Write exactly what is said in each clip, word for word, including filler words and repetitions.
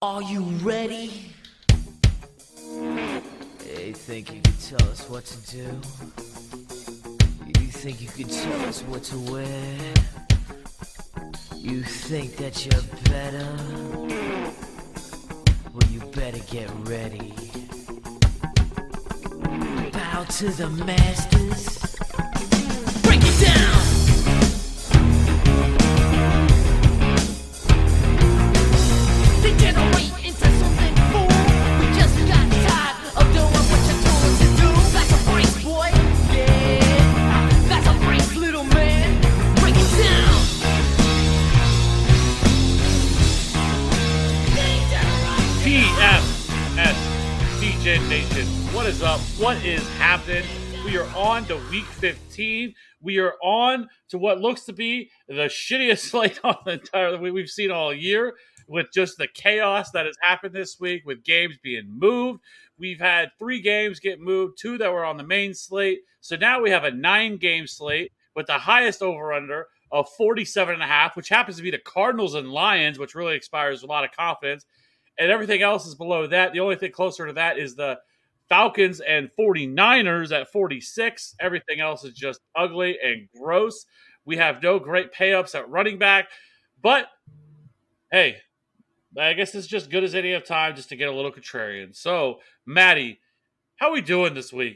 Are you ready? You think you can tell us what to do? You think you can tell us what to wear? You think that you're better? Well, you better get ready. Bow to the masters. Break it down! Degenerate into something cool. We just got tired of doing what you told us to do. That's a break, boy. Yeah, that's a break, little man. Break it down. T F S D J Nation, what is up? What is happening? We are on to week fifteen. We are on to what looks to be the shittiest slate on the entire week we've seen all year, with just the chaos that has happened this week with games being moved. We've had three games get moved, two that were on the main slate. So now we have a nine-game slate with the highest over-under of forty-seven and a half, which happens to be the Cardinals and Lions, which really inspires a lot of confidence. And everything else is below that. The only thing closer to that is the Falcons and 49ers at forty-six. Everything else is just ugly and gross. We have no great pay-ups at running back. But, hey, I guess it's just good as any of time just to get a little contrarian. So, Maddie, how are we doing this week?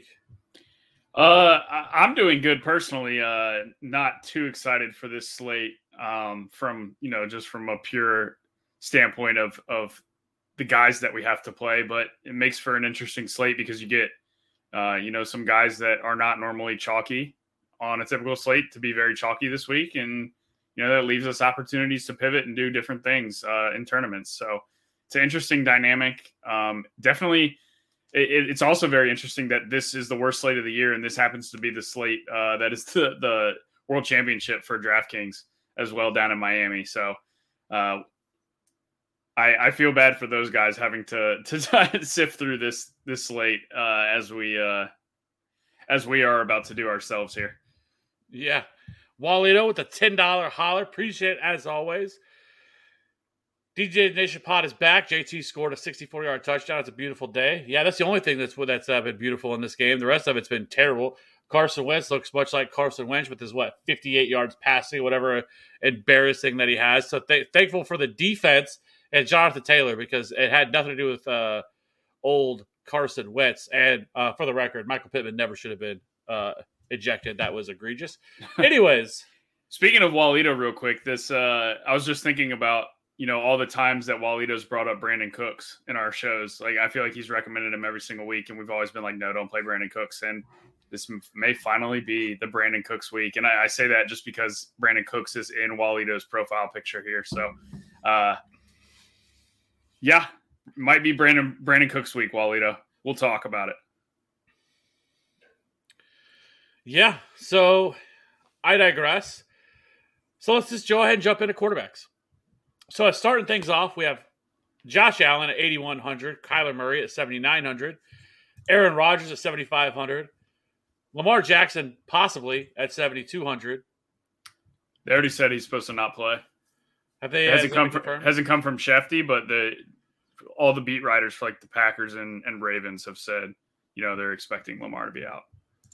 Uh, I- I'm doing good personally. Uh, not too excited for this slate. Um, from you know, just from a pure standpoint of of the guys that we have to play, but it makes for an interesting slate because you get, uh, you know, some guys that are not normally chalky on a typical slate to be very chalky this week, and you know, that leaves us opportunities to pivot and do different things uh, in tournaments. So it's an interesting dynamic. Um, definitely, it, it's also very interesting that this is the worst slate of the year, and this happens to be the slate uh, that is the, the World Championship for DraftKings as well down in Miami. So uh, I, I feel bad for those guys having to to try to sift through this this slate uh, as we uh, as we are about to do ourselves here. Yeah. Walito with a ten dollars holler. Appreciate it as always. D J Nation Pod is back. J T scored a sixty-four-yard touchdown. It's a beautiful day. Yeah, that's the only thing that's that's uh, been beautiful in this game. The rest of it's been terrible. Carson Wentz looks much like Carson Wentz with his, what, fifty-eight yards passing, whatever embarrassing that he has. So th- thankful for the defense and Jonathan Taylor, because it had nothing to do with uh, old Carson Wentz. And uh, for the record, Michael Pittman never should have been uh, ejected. That was egregious. Anyways. Speaking of Walito real quick, this uh, I was just thinking about, you know, all the times that Walito's brought up Brandon Cooks in our shows. Like, I feel like he's recommended him every single week, and we've always been like, no, don't play Brandon Cooks. And this may finally be the Brandon Cooks week. And I, I say that just because Brandon Cooks is in Walito's profile picture here. So, uh, yeah, might be Brandon Brandon Cooks week, Walito. We'll talk about it. Yeah, so I digress. So let's just go ahead and jump into quarterbacks. So starting things off, we have Josh Allen at eighty-one hundred, Kyler Murray at seventy-nine hundred, Aaron Rodgers at seventy-five hundred, Lamar Jackson possibly at seventy-two hundred. They already said he's supposed to not play. Have they? It hasn't come from hasn't come from Shefty, but the all the beat writers for like the Packers and, and Ravens have said, you know, they're expecting Lamar to be out.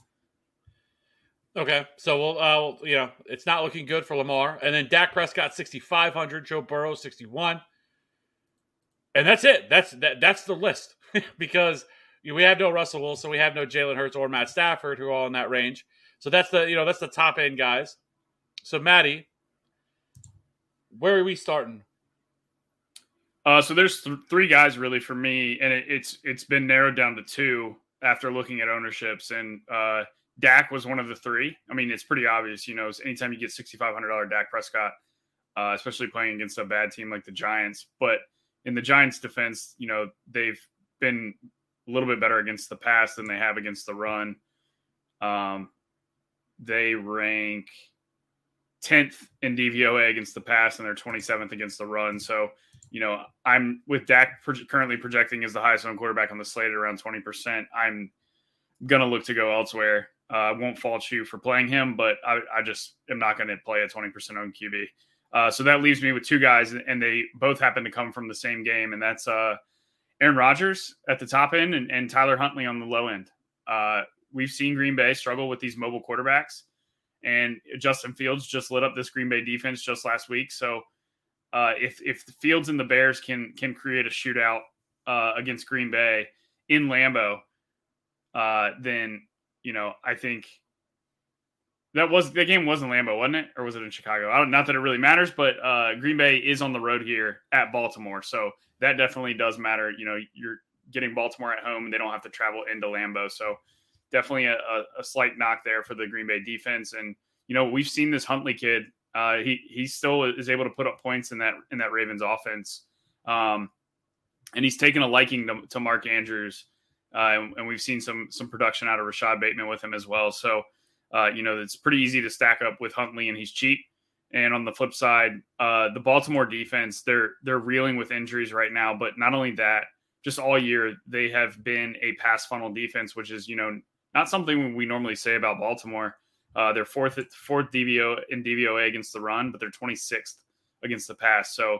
Okay, so we'll, uh, you know, it's not looking good for Lamar. And then Dak Prescott sixty-five hundred, Joe Burrow sixty-one, and that's it. That's that, that's the list because we have no Russell Wilson, we have no Jalen Hurts or Matt Stafford, who are all in that range. So that's the you know that's the top end guys. So Maddie, where are we starting? Uh, so there's th- three guys really for me, and it, it's it's been narrowed down to two after looking at ownerships, and uh, Dak was one of the three. I mean, it's pretty obvious, you know, anytime you get sixty-five hundred dollars Dak Prescott, uh, especially playing against a bad team like the Giants. But in the Giants' defense, you know, they've been a little bit better against the pass than they have against the run. Um, they rank tenth in D V O A against the pass, and they're twenty-seventh against the run. So, you know, I'm with Dak pro- currently projecting as the highest owned quarterback on the slate at around twenty percent. I'm going to look to go elsewhere. Uh, I won't fault you for playing him, but I, I just am not going to play a twenty percent owned Q B. Uh, so that leaves me with two guys, and they both happen to come from the same game, and that's uh, Aaron Rodgers at the top end and, and Tyler Huntley on the low end. Uh, we've seen Green Bay struggle with these mobile quarterbacks, and Justin Fields just lit up this Green Bay defense just last week. So uh, if if the Fields and the Bears can can create a shootout uh, against Green Bay in Lambeau, uh, then you know I think. That was the game wasn't Lambeau, wasn't it? Or was it in Chicago? I don't, not that it really matters, but uh, Green Bay is on the road here at Baltimore. So that definitely does matter. You know, you're getting Baltimore at home and they don't have to travel into Lambeau. So definitely a, a, a slight knock there for the Green Bay defense. And, you know, we've seen this Huntley kid. Uh, he he still is able to put up points in that in that Ravens offense. Um, and he's taken a liking to, to Mark Andrews. Uh, and, and we've seen some some production out of Rashad Bateman with him as well. So, Uh, you know, it's pretty easy to stack up with Huntley, and he's cheap. And on the flip side, uh, the Baltimore defense, they're they're reeling with injuries right now. But not only that, just all year, they have been a pass funnel defense, which is, you know, not something we normally say about Baltimore. Uh, they're fourth fourth D V O in D V O A against the run, but they're twenty-sixth against the pass. So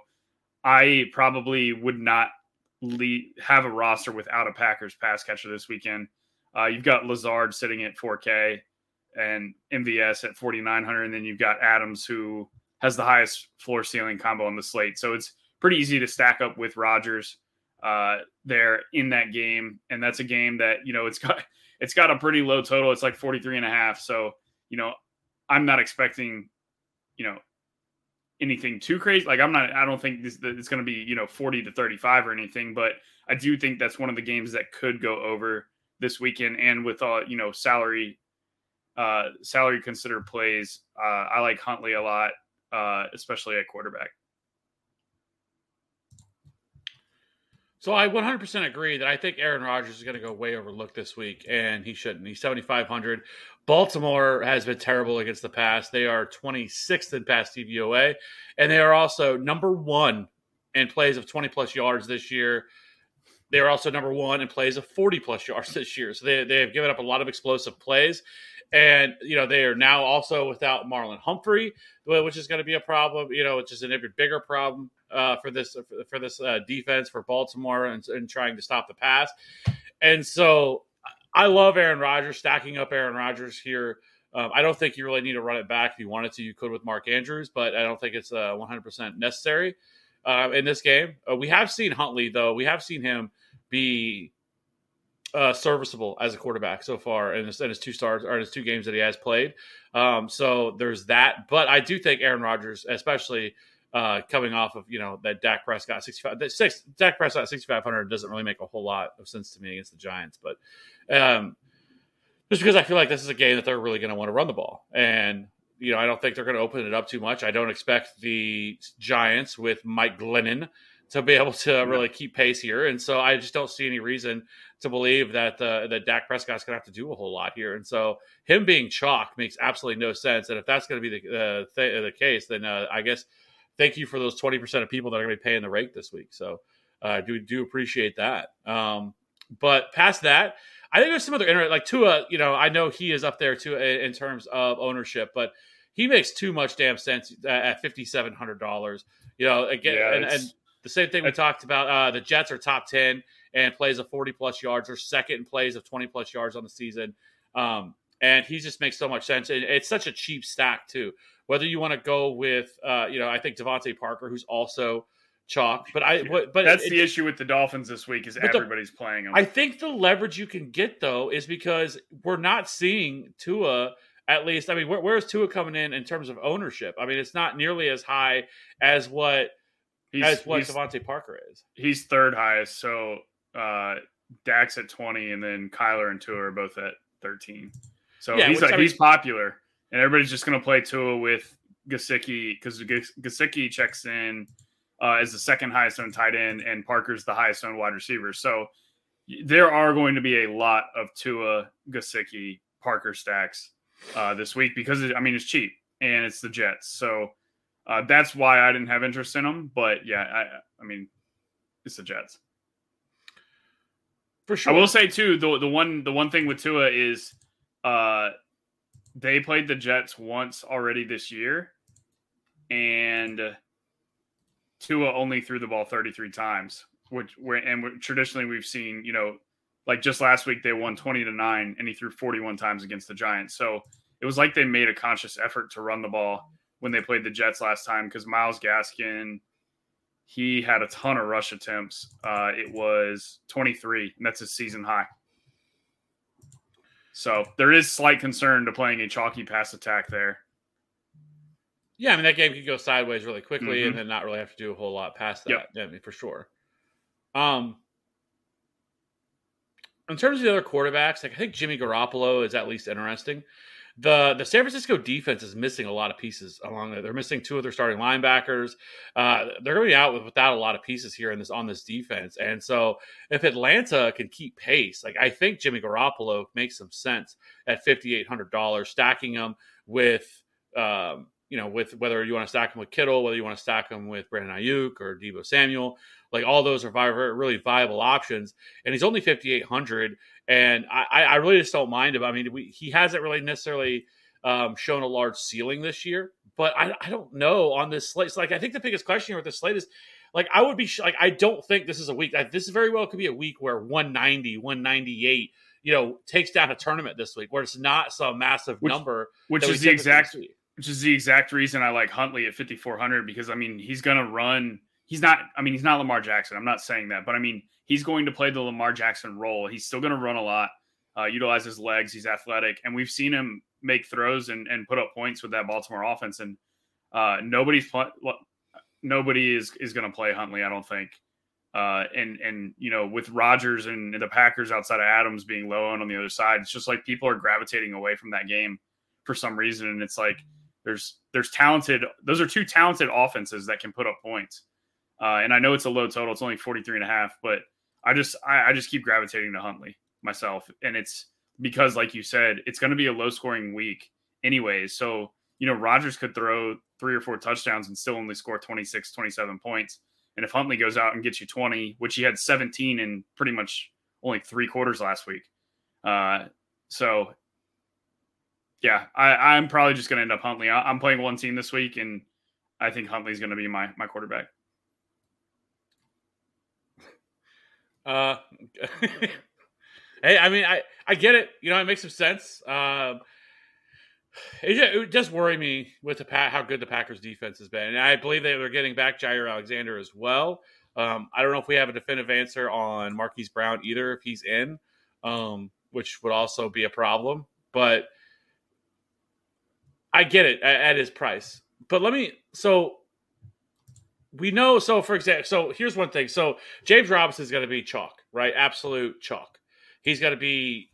I probably would not lead, have a roster without a Packers pass catcher this weekend. Uh, you've got Lazard sitting at four K. And M V S at forty-nine hundred, and then you've got Adams, who has the highest floor ceiling combo on the slate. So it's pretty easy to stack up with Rodgers uh, there in that game, and that's a game that, you know, it's got it's got a pretty low total. It's like forty-three and a half. So, you know, I'm not expecting, you know, anything too crazy. Like I'm not. I don't think this it's going to be, you know, forty to thirty-five or anything, but I do think that's one of the games that could go over this weekend, and with all, you know, salary. Uh, salary considered plays. Uh, I like Huntley a lot, uh, especially at quarterback. So I one hundred percent agree that I think Aaron Rodgers is going to go way overlooked this week, and he shouldn't. He's seventy-five hundred. Baltimore has been terrible against the pass. They are twenty-sixth in pass D V O A, and they are also number one in plays of twenty-plus yards this year. They are also number one in plays of forty-plus yards this year. So they, they have given up a lot of explosive plays. And, you know, they are now also without Marlon Humphrey, which is going to be a problem, you know, which is an even bigger problem uh, for this for this uh, defense for Baltimore and, and trying to stop the pass. And so I love Aaron Rodgers, stacking up Aaron Rodgers here. Um, I don't think you really need to run it back. If you wanted to, you could with Mark Andrews, but I don't think it's uh, one hundred percent necessary uh, in this game. Uh, we have seen Huntley, though. We have seen him be Uh, serviceable as a quarterback so far in his, in his two stars or in his two games that he has played. Um, so there's that. But I do think Aaron Rodgers, especially uh, coming off of, you know, that Dak Prescott sixty-five, that six Dak Prescott sixty-five hundred doesn't really make a whole lot of sense to me against the Giants. But um, just because I feel like this is a game that they're really going to want to run the ball, and you know, I don't think they're going to open it up too much. I don't expect the Giants with Mike Glennon to be able to really keep pace here. And so I just don't see any reason to believe that uh, that Dak Prescott's going to have to do a whole lot here. And so him being chalk makes absolutely no sense. And if that's going to be the uh, th- the case, then uh, I guess thank you for those twenty percent of people that are going to be paying the rake this week. So I uh, do, do appreciate that. Um, but past that, I think there's some other internet, like Tua, you know, I know he is up there too in, in terms of ownership, but he makes too much damn sense at fifty-seven hundred dollars. You know, again, Yeah, and, and the same thing we talked about. Uh, the Jets are top ten and plays of forty plus yards, or second in plays of twenty plus yards on the season. Um, and he just makes so much sense. And it's such a cheap stack too. Whether you want to go with, uh, you know, I think Devontae Parker, who's also chalk. But I, but, but that's it, the issue with the Dolphins this week is everybody's the, playing them. I think the leverage you can get though is because we're not seeing Tua. At least, I mean, where, where's Tua coming in in terms of ownership? I mean, it's not nearly as high as what he's, as what Devontae Parker is. He's third highest, so uh, Dak's at twenty, and then Kyler and Tua are both at thirteen. So yeah, he's like, he's popular, and everybody's just going to play Tua with Gesicki because Gesicki checks in uh, as the second highest owned tight end, and Parker's the highest owned wide receiver. So there are going to be a lot of Tua, Gesicki, Parker stacks uh, this week because, it, I mean, it's cheap and it's the Jets. So uh, that's why I didn't have interest in them. But, yeah, I, I mean, it's the Jets. For sure. I will say, too, the, the one the one thing with Tua is uh, they played the Jets once already this year. and Tua only threw the ball thirty-three times, which and traditionally we've seen, you know, like just last week they won twenty to nine, and he threw forty-one times against the Giants. So it was like they made a conscious effort to run the ball when they played the Jets last time, because Myles Gaskin, he had a ton of rush attempts. Uh, it was twenty-three, and that's his season high. So there is slight concern to playing a chalky pass attack there. Yeah, I mean, that game could go sideways really quickly Mm-hmm. and then not really have to do a whole lot past that. Yep. Yeah, I mean, for sure. Um, in terms of the other quarterbacks, like I think Jimmy Garoppolo is at least interesting. The the San Francisco defense is missing a lot of pieces along there. They're missing two of their starting linebackers. Uh, they're going to be out with, without a lot of pieces here in this on this defense. And so if Atlanta can keep pace, like I think Jimmy Garoppolo makes some sense at fifty-eight hundred dollars, stacking them with, um, you know, with whether you want to stack him with Kittle, whether you want to stack him with Brandon Ayuk or Deebo Samuel. Like all those are vi- really viable options. And he's only fifty-eight hundred. And I, I really just don't mind him. I mean, we, he hasn't really necessarily um, shown a large ceiling this year, but I, I don't know on this slate. So like, I think the biggest question here with this slate is like, I would be sh- like, I don't think this is a week. Like, this very well could be a week where one ninety, one ninety-eight, you know, takes down a tournament this week where it's not some massive Which, number. Which is the exact, which is the exact reason I like Huntley at fifty-four hundred, because I mean, he's going to run. He's not, I mean, he's not Lamar Jackson. I'm not saying that, but I mean, he's going to play the Lamar Jackson role. He's still going to run a lot, uh, utilize his legs. He's athletic. And we've seen him make throws and, and put up points with that Baltimore offense. And uh, nobody's, nobody is, is going to play Huntley, I don't think. Uh, and, and, you know, with Rodgers and the Packers outside of Adams being low on the other side, it's just like people are gravitating away from that game for some reason. And it's like, there's, there's talented, those are two talented offenses that can put up points. Uh, and I know it's a low total. It's only forty-three and a half, but I just, I, I just keep gravitating to Huntley myself. And it's because, like you said, it's going to be a low scoring week anyways. So, you know, Rodgers could throw three or four touchdowns and still only score twenty-six, twenty-seven points. And if Huntley goes out and gets you twenty, which he had seventeen in pretty much only three quarters last week. Uh, so yeah, I, I'm probably just going to end up Huntley. I, I'm playing one team this week, and I think Huntley's going to be my, my quarterback. Uh, hey, I mean, I, I get it. You know, it makes some sense. Um, it, just, it does worry me with the how good the Packers defense has been. And I believe they were getting back Jair Alexander as well. Um, I don't know if we have a definitive answer on Marquise Brown either, if he's in, um, which would also be a problem. But I get it at, at his price. But let me, so we know, so for example, so here's one thing. So James Robinson is going to be chalk, right? Absolute chalk. He's going to be,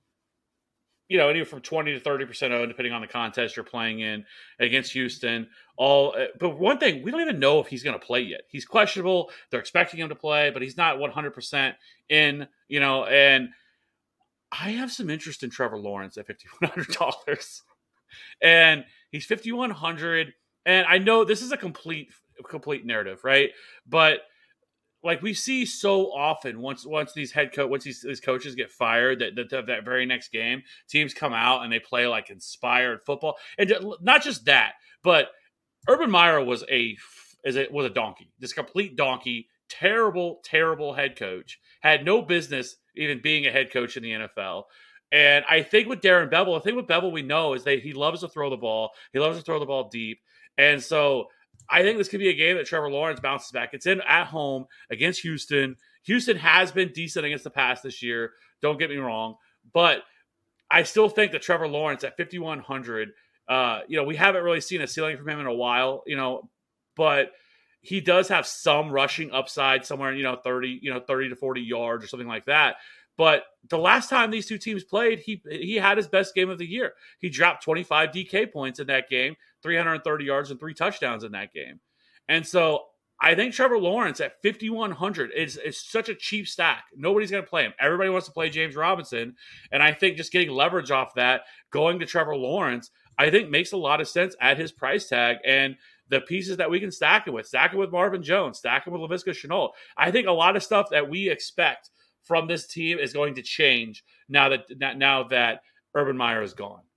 you know, anywhere from twenty to thirty percent owned, depending on the contest you're playing in against Houston. All, but one thing, we don't even know if he's going to play yet. He's questionable. They're expecting him to play, but he's not one hundred percent in, you know, and I have some interest in Trevor Lawrence at fifty-one hundred dollars. And he's fifty-one hundred. And I know this is a complete complete narrative, right? But like we see so often, once once these head coach, once these, these coaches get fired, that, that that very next game, teams come out and they play like inspired football, and not just that, but Urban Meyer was a is it was a donkey, this complete donkey, terrible, terrible head coach, had no business even being a head coach in the N F L. And I think with Darren Bevel, the thing with Bevel we know is that he loves to throw the ball, he loves to throw the ball deep, and so I think this could be a game that Trevor Lawrence bounces back. It's in at home against Houston. Houston has been decent against the pass this year. Don't get me wrong. But I still think that Trevor Lawrence at fifty-one hundred, uh, you know, we haven't really seen a ceiling from him in a while, you know, but he does have some rushing upside somewhere, you know, thirty, you know, thirty to forty yards or something like that. But the last time these two teams played, he he had his best game of the year. He dropped twenty-five D K points in that game, three hundred thirty yards and three touchdowns in that game. And so I think Trevor Lawrence at fifty-one hundred is, is such a cheap stack. Nobody's going to play him. Everybody wants to play James Robinson. And I think just getting leverage off that, going to Trevor Lawrence, I think makes a lot of sense at his price tag. And the pieces that we can stack him with, stack him with Marvin Jones, stack him with Laviska Shenault. I think a lot of stuff that we expect from this team is going to change now that now that Urban Meyer is gone.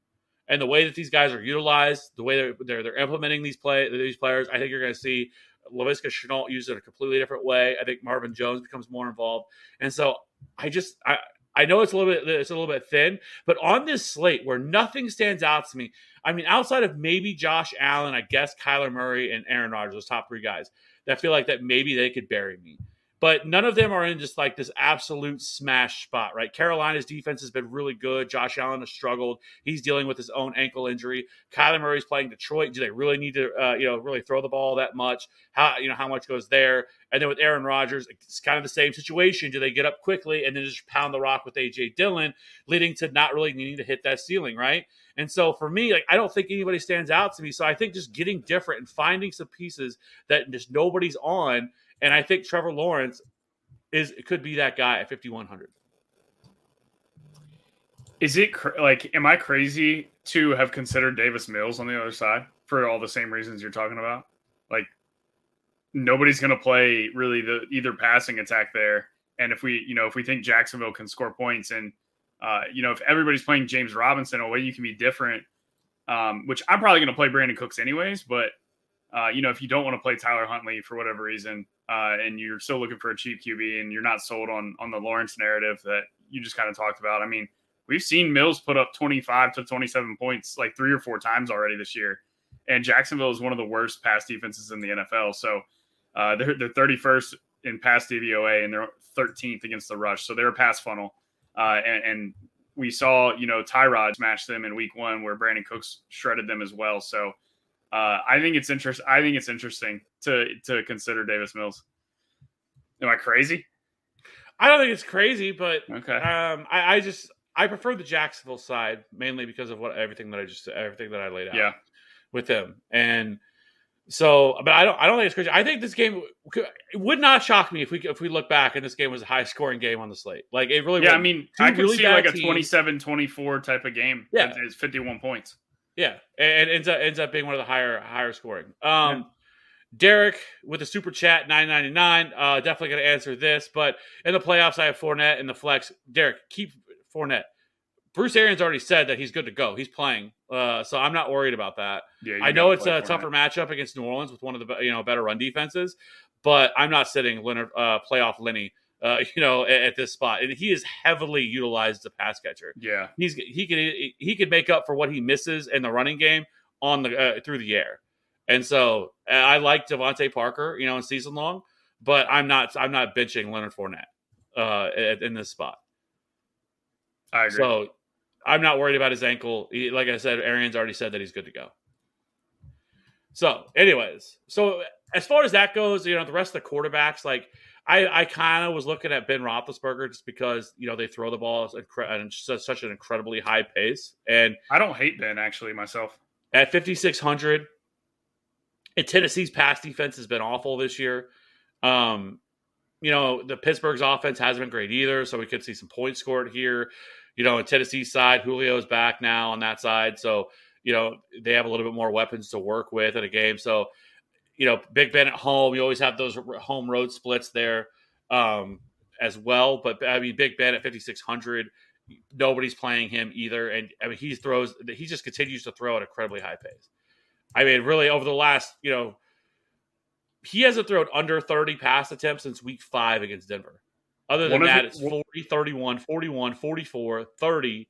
And the way that these guys are utilized, the way they're they're, they're implementing these play these players, I think you're going to see Laviska Shenault used in a completely different way. I think Marvin Jones becomes more involved, and so I just I I know it's a little bit it's a little bit thin, but on this slate where nothing stands out to me, I mean, outside of maybe Josh Allen, I guess Kyler Murray and Aaron Rodgers, those top three guys, that feel like that maybe they could bury me. But none of them are in just like this absolute smash spot, right? Carolina's defense has been really good. Josh Allen has struggled. He's dealing with his own ankle injury. Kyler Murray's playing Detroit. Do they really need to, uh, you know, really throw the ball that much? How, you know, how much goes there? And then with Aaron Rodgers, it's kind of the same situation. Do they get up quickly and then just pound the rock with A J Dillon, leading to not really needing to hit that ceiling, right? And so for me, like, I don't think anybody stands out to me. So I think just getting different and finding some pieces that just nobody's on. And I think Trevor Lawrence is could be that guy at fifty-one hundred. Is it cr- like, am I crazy to have considered Davis Mills on the other side for all the same reasons you're talking about? Like, nobody's going to play really the either passing attack there. And if we, you know, if we think Jacksonville can score points and, uh, you know, if everybody's playing James Robinson, a way you can be different, um, which I'm probably going to play Brandon Cooks anyways, but Uh, you know, if you don't want to play Tyler Huntley for whatever reason, uh, and you're still looking for a cheap Q B and you're not sold on on the Lawrence narrative that you just kind of talked about. I mean, we've seen Mills put up twenty-five to twenty-seven points like three or four times already this year. And Jacksonville is one of the worst pass defenses in the N F L. So uh, they're, they're thirty-first in pass D V O A and they're thirteenth against the rush. So they're a pass funnel. Uh, and, and we saw, you know, Tyrod smash them in week one where Brandon Cooks shredded them as well. So Uh, I think it's interesting. I think it's interesting to to consider Davis Mills. Am I crazy? I don't think it's crazy, but okay. Um, I, I just I prefer the Jacksonville side mainly because of what everything that I just everything that I laid out. Yeah. With them, and so, but I don't I don't think it's crazy. I think this game it would not shock me if we if we look back and this game was a high scoring game on the slate. Like it really. Yeah, I mean, I could really see like a teams. twenty-seven twenty-four type of game. Yeah, it's fifty-one points. Yeah, and it ends up ends up being one of the higher higher scoring. Um, yeah. Derek with a super chat nine ninety-nine. Uh, definitely going to answer this, but in the playoffs I have Fournette in the flex. Derek, keep Fournette. Bruce Arians already said that he's good to go. He's playing, uh, so I'm not worried about that. Yeah, I know it's a Fournette. Tougher matchup against New Orleans with one of the you know better run defenses, but I'm not sitting Leonard uh, playoff Lenny. Uh, you know, at, at this spot, and he is heavily utilized as a pass catcher. Yeah, he's he could he could make up for what he misses in the running game on the uh, through the air, and so uh, I like Devontae Parker, you know, in season long, but I'm not I'm not benching Leonard Fournette uh, in, in this spot. I agree. So I'm not worried about his ankle. He, like I said, Arians already said that he's good to go. So, anyways, so as far as that goes, you know, the rest of the quarterbacks, like. I, I kind of was looking at Ben Roethlisberger just because, you know, they throw the ball at such an incredibly high pace. And I don't hate Ben, actually, myself. At fifty-six hundred, and Tennessee's pass defense has been awful this year. Um, you know, the Pittsburgh's offense hasn't been great either, so we could see some points scored here. You know, on Tennessee's side, Julio's back now on that side. So, you know, they have a little bit more weapons to work with in a game. So, you know, Big Ben at home, you always have those home road splits there um, as well. But, I mean, Big Ben at fifty-six hundred, nobody's playing him either. And, I mean, he throws – he just continues to throw at an incredibly high pace. I mean, really, over the last, you know – he hasn't thrown under thirty pass attempts since week five against Denver. Other than that, it's forty, thirty-one, forty-one, forty-four, thirty,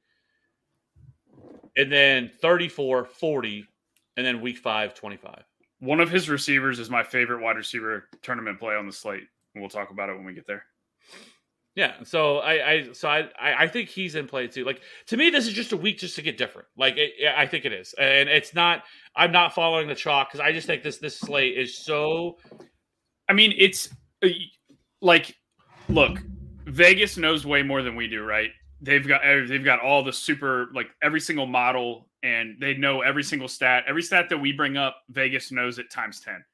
and then thirty-four, forty, and then week five, twenty-five. One of his receivers is my favorite wide receiver tournament play on the slate. And we'll talk about it when we get there. Yeah. So I, I so I, I think he's in play too. Like, to me, this is just a week just to get different. Like, it, I think it is. And it's not, I'm not following the chalk because I just think this, this slate is so. I mean, it's like, look, Vegas knows way more than we do, right? They've got, they've got all the super, like every single model. And they know every single stat. Every stat that we bring up, Vegas knows it times ten.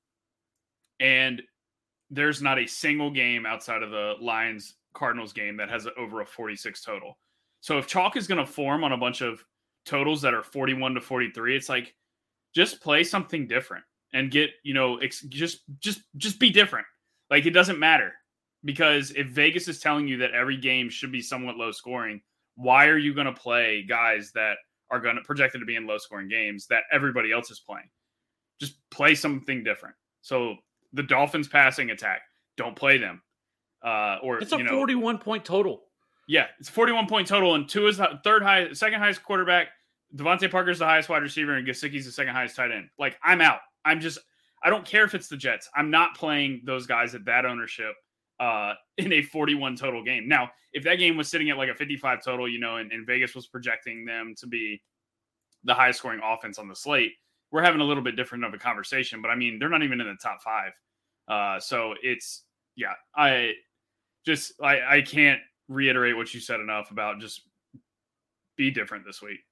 And there's not a single game outside of the Lions-Cardinals game that has over a forty-six total. So if chalk is going to form on a bunch of totals that are forty-one to forty-three, it's like, just play something different and get, you know, ex- just just just be different. Like, it doesn't matter. Because if Vegas is telling you that every game should be somewhat low scoring, why are you going to play guys that are going to projected to be in low scoring games that everybody else is playing. Just play something different. So the Dolphins passing attack, don't play them. Uh, or it's a you know, forty-one point total. Yeah, it's forty-one point total, and two is the third high, second highest quarterback. Devontae Parker's the highest wide receiver, and Gesicki's the second highest tight end. Like, I'm out. I'm just, I don't care if it's the Jets. I'm not playing those guys at that ownership uh, in a forty-one total game. Now, if that game was sitting at like a fifty-five total, you know, and, and Vegas was projecting them to be the highest scoring offense on the slate, we're having a little bit different of a conversation. But I mean, they're not even in the top five. Uh, so it's, yeah, I just, I, I can't reiterate what you said enough about just be different this week.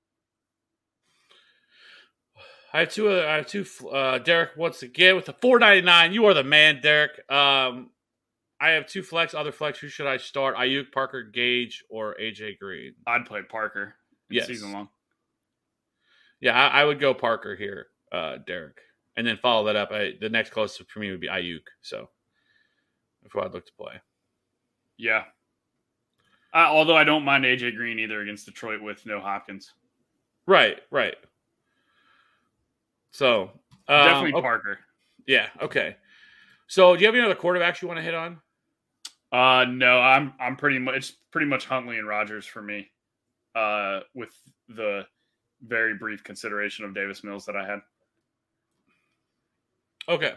I have two. Uh, I have two. Uh, Derek, once again with the four ninety-nine. You are the man, Derek. Um, I have two flex. Other flex. Who should I start? Ayuk, Parker, Gage, or A J Green? I'd play Parker in yes. season long. Yeah, I, I would go Parker here, uh, Derek, and then follow that up. I, the next closest for me would be Ayuk. So that's what I'd look to play. Yeah. Uh, although I don't mind A J Green either against Detroit with no Hopkins. Right. Right. So um, definitely okay. Parker. Yeah. Okay. So do you have any other quarterbacks you want to hit on? Uh, no, I'm I'm pretty much it's pretty much Huntley and Rodgers for me. Uh, with the very brief consideration of Davis Mills that I had. Okay.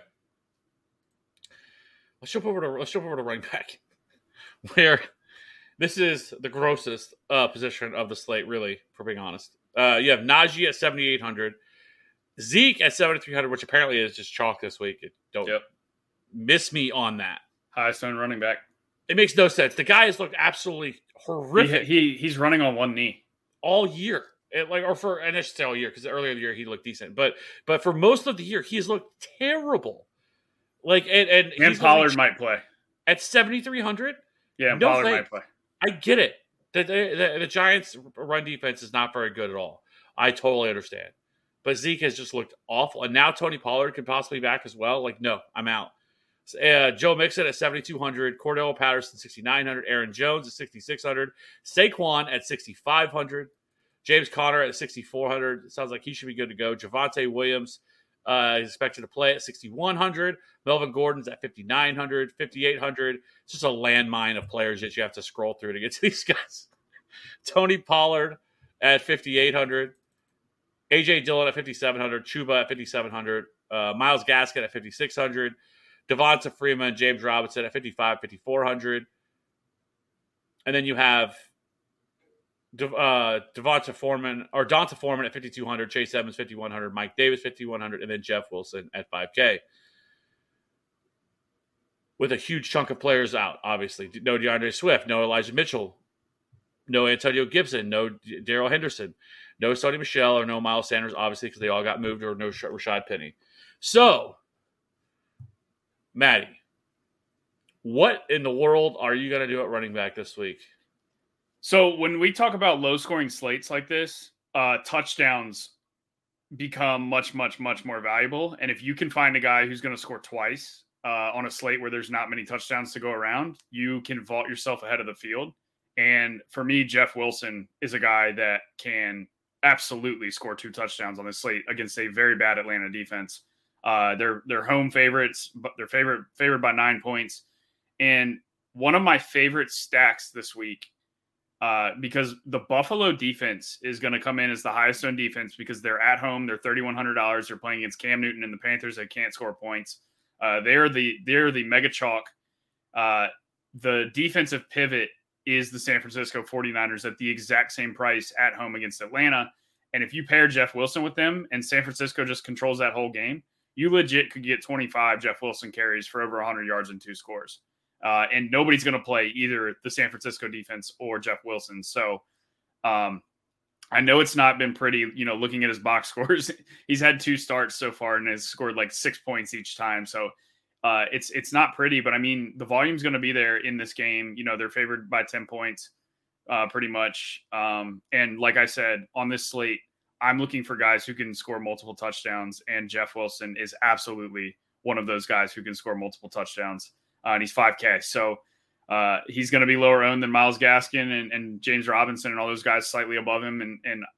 Let's jump over to let's jump over to running back, where this is the grossest uh, position of the slate, really, for being honest. Uh, you have Najee at seventy-eight hundred. Zeke at seventy-three hundred, which apparently is just chalk this week. Don't yep. miss me on that. Highest owned running back. It makes no sense. The guy has looked absolutely horrific. He, he He's running on one knee. All year. It, like, or for, and I should say all year, because earlier in the year he looked decent. But but for most of the year, he's looked terrible. Like, and, and, and Pollard ch- might play. At seventy-three hundred? Yeah, and no Pollard thanks. might play. I get it. The, the, the Giants' run defense is not very good at all. I totally understand. But Zeke has just looked awful. And now Tony Pollard could possibly be back as well. Like, no, I'm out. Uh, Joe Mixon at seventy-two hundred. Cordell Patterson, sixty-nine hundred. Aaron Jones at sixty-six hundred. Saquon at sixty-five hundred. James Conner at sixty-four hundred. It sounds like he should be good to go. Javonte Williams uh, is expected to play at sixty-one hundred. Melvin Gordon's at fifty-nine hundred. fifty-eight hundred. It's just a landmine of players that you have to scroll through to get to these guys. Tony Pollard at fifty-eight hundred. A J Dillon at fifty-seven hundred, Chuba at fifty-seven hundred, uh, Myles Gaskin at fifty-six hundred, Devonta Freeman, James Robinson at fifty-five, fifty-four hundred. And then you have De- uh, Devonta Foreman, or Donta Foreman at fifty-two hundred, Chase Edmonds fifty-one hundred, Mike Davis fifty-one hundred, and then Jeff Wilson at five K. With a huge chunk of players out, obviously. No DeAndre Swift, no Elijah Mitchell, no Antonio Gibson, no D- Darrell Henderson, no Sony Michel, or no Miles Sanders, obviously, because they all got moved, or no Rashad Penny. So, Maddie, what in the world are you going to do at running back this week? So, when we talk about low-scoring slates like this, uh, touchdowns become much, much, much more valuable. And if you can find a guy who's going to score twice uh, on a slate where there's not many touchdowns to go around, you can vault yourself ahead of the field. And for me, Jeff Wilson is a guy that can absolutely score two touchdowns on this slate against a very bad Atlanta defense. Uh, they're they're home favorites, but they're favorite favored by nine points. And one of my favorite stacks this week, uh, because the Buffalo defense is going to come in as the highest owned defense because they're at home. They're thirty-one hundred dollars. They're playing against Cam Newton and the Panthers that can't score points. Uh, they're the they're the mega chalk. Uh, the defensive pivot is the San Francisco forty-niners at the exact same price at home against Atlanta. And if you pair Jeff Wilson with them and San Francisco just controls that whole game, you legit could get twenty-five Jeff Wilson carries for over one hundred yards and two scores. Uh, and nobody's going to play either the San Francisco defense or Jeff Wilson. So um, I know it's not been pretty, you know, looking at his box scores. He's had two starts so far and has scored like six points each time. So Uh, it's it's not pretty, but I mean, the volume's going to be there in this game. You know, they're favored by ten points uh, pretty much. Um, and like I said, on this slate, I'm looking for guys who can score multiple touchdowns, and Jeff Wilson is absolutely one of those guys who can score multiple touchdowns, uh, and he's five K. So uh, he's going to be lower owned than Myles Gaskin and, and James Robinson and all those guys slightly above him. And, and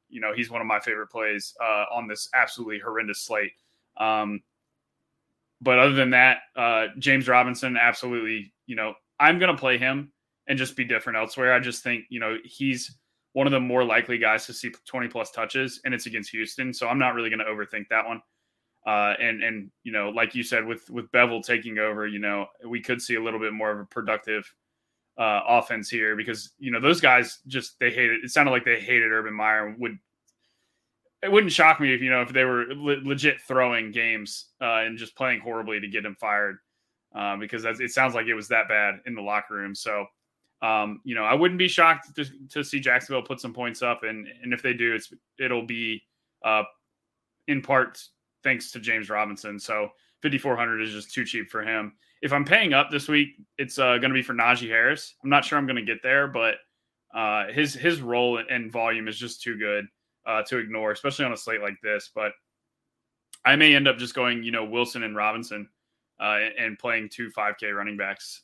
you know, he's one of my favorite plays uh, on this absolutely horrendous slate. Um, but other than that, uh, James Robinson, absolutely, you know, I'm going to play him and just be different elsewhere. I just think, you know, he's one of the more likely guys to see twenty plus touches, and it's against Houston. So I'm not really going to overthink that one. Uh, and, and, you know, like you said, with, with Bevel taking over, you know, we could see a little bit more of a productive uh, offense here because, you know, those guys just, they hated, it sounded like they hated Urban Meyer. Would, it wouldn't shock me if, you know, if they were le- legit throwing games uh, and just playing horribly to get him fired uh, because that's, it sounds like it was that bad in the locker room. So, um, you know, I wouldn't be shocked to, to see Jacksonville put some points up. And, and if they do, it's, it'll be uh, in part thanks to James Robinson. So fifty-four hundred is just too cheap for him. If I'm paying up this week, it's uh, going to be for Najee Harris. I'm not sure I'm going to get there, but uh, his his role and volume is just too good uh, to ignore, especially on a slate like this. But I may end up just going, you know, Wilson and Robinson uh, and, and playing two five K running backs.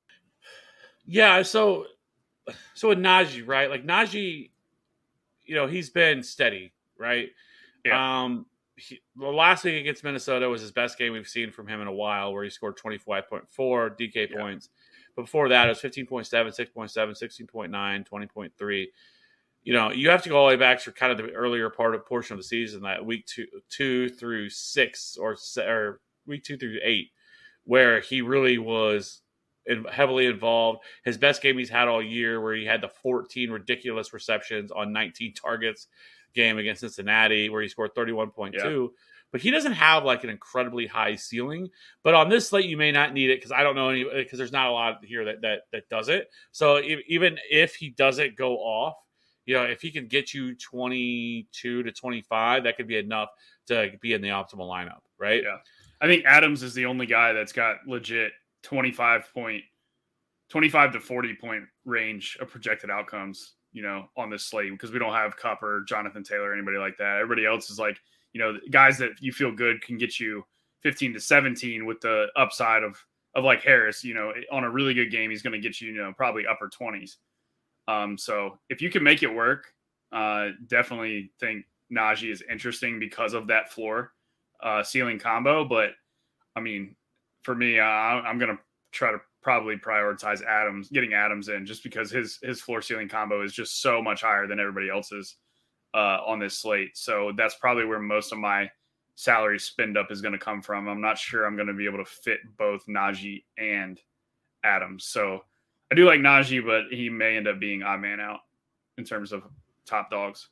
Yeah, so so with Najee, right? Like Najee, you know, he's been steady, right? Yeah. Um, he, the last week against Minnesota was his best game we've seen from him in a while, where he scored twenty-five point four D K Yeah. points. But before that, it was fifteen point seven, six point seven, sixteen point nine, twenty point three. You know, you have to go all the way back to kind of the earlier part of portion of the season, that week two, two through six, or or week two through eight, where he really was in, heavily involved. His best game he's had all year, where he had the fourteen ridiculous receptions on nineteen targets game against Cincinnati, where he scored thirty-one point two. Yeah. But he doesn't have like an incredibly high ceiling. But on this slate, you may not need it because I don't know any because there's not a lot here that that that does it. So if, even if he doesn't go off, you know, if he can get you twenty-two to twenty-five, that could be enough to be in the optimal lineup, right? Yeah. I think Adams is the only guy that's got legit twenty-five point, twenty-five to forty point range of projected outcomes, you know, on this slate, because we don't have Kupp or Jonathan Taylor or anybody like that. Everybody else is like, you know, guys that you feel good can get you fifteen to seventeen with the upside of, of like Harris, you know, on a really good game, he's going to get you, you know, probably upper twenties. Um, so if you can make it work, uh, definitely think Najee is interesting because of that floor uh, ceiling combo. But I mean, for me, uh, I'm going to try to probably prioritize Adams, getting Adams in, just because his, his floor ceiling combo is just so much higher than everybody else's uh, on this slate. So that's probably where most of my salary spend up is going to come from. I'm not sure I'm going to be able to fit both Najee and Adams. So I do like Najee, but he may end up being odd man out in terms of top dogs.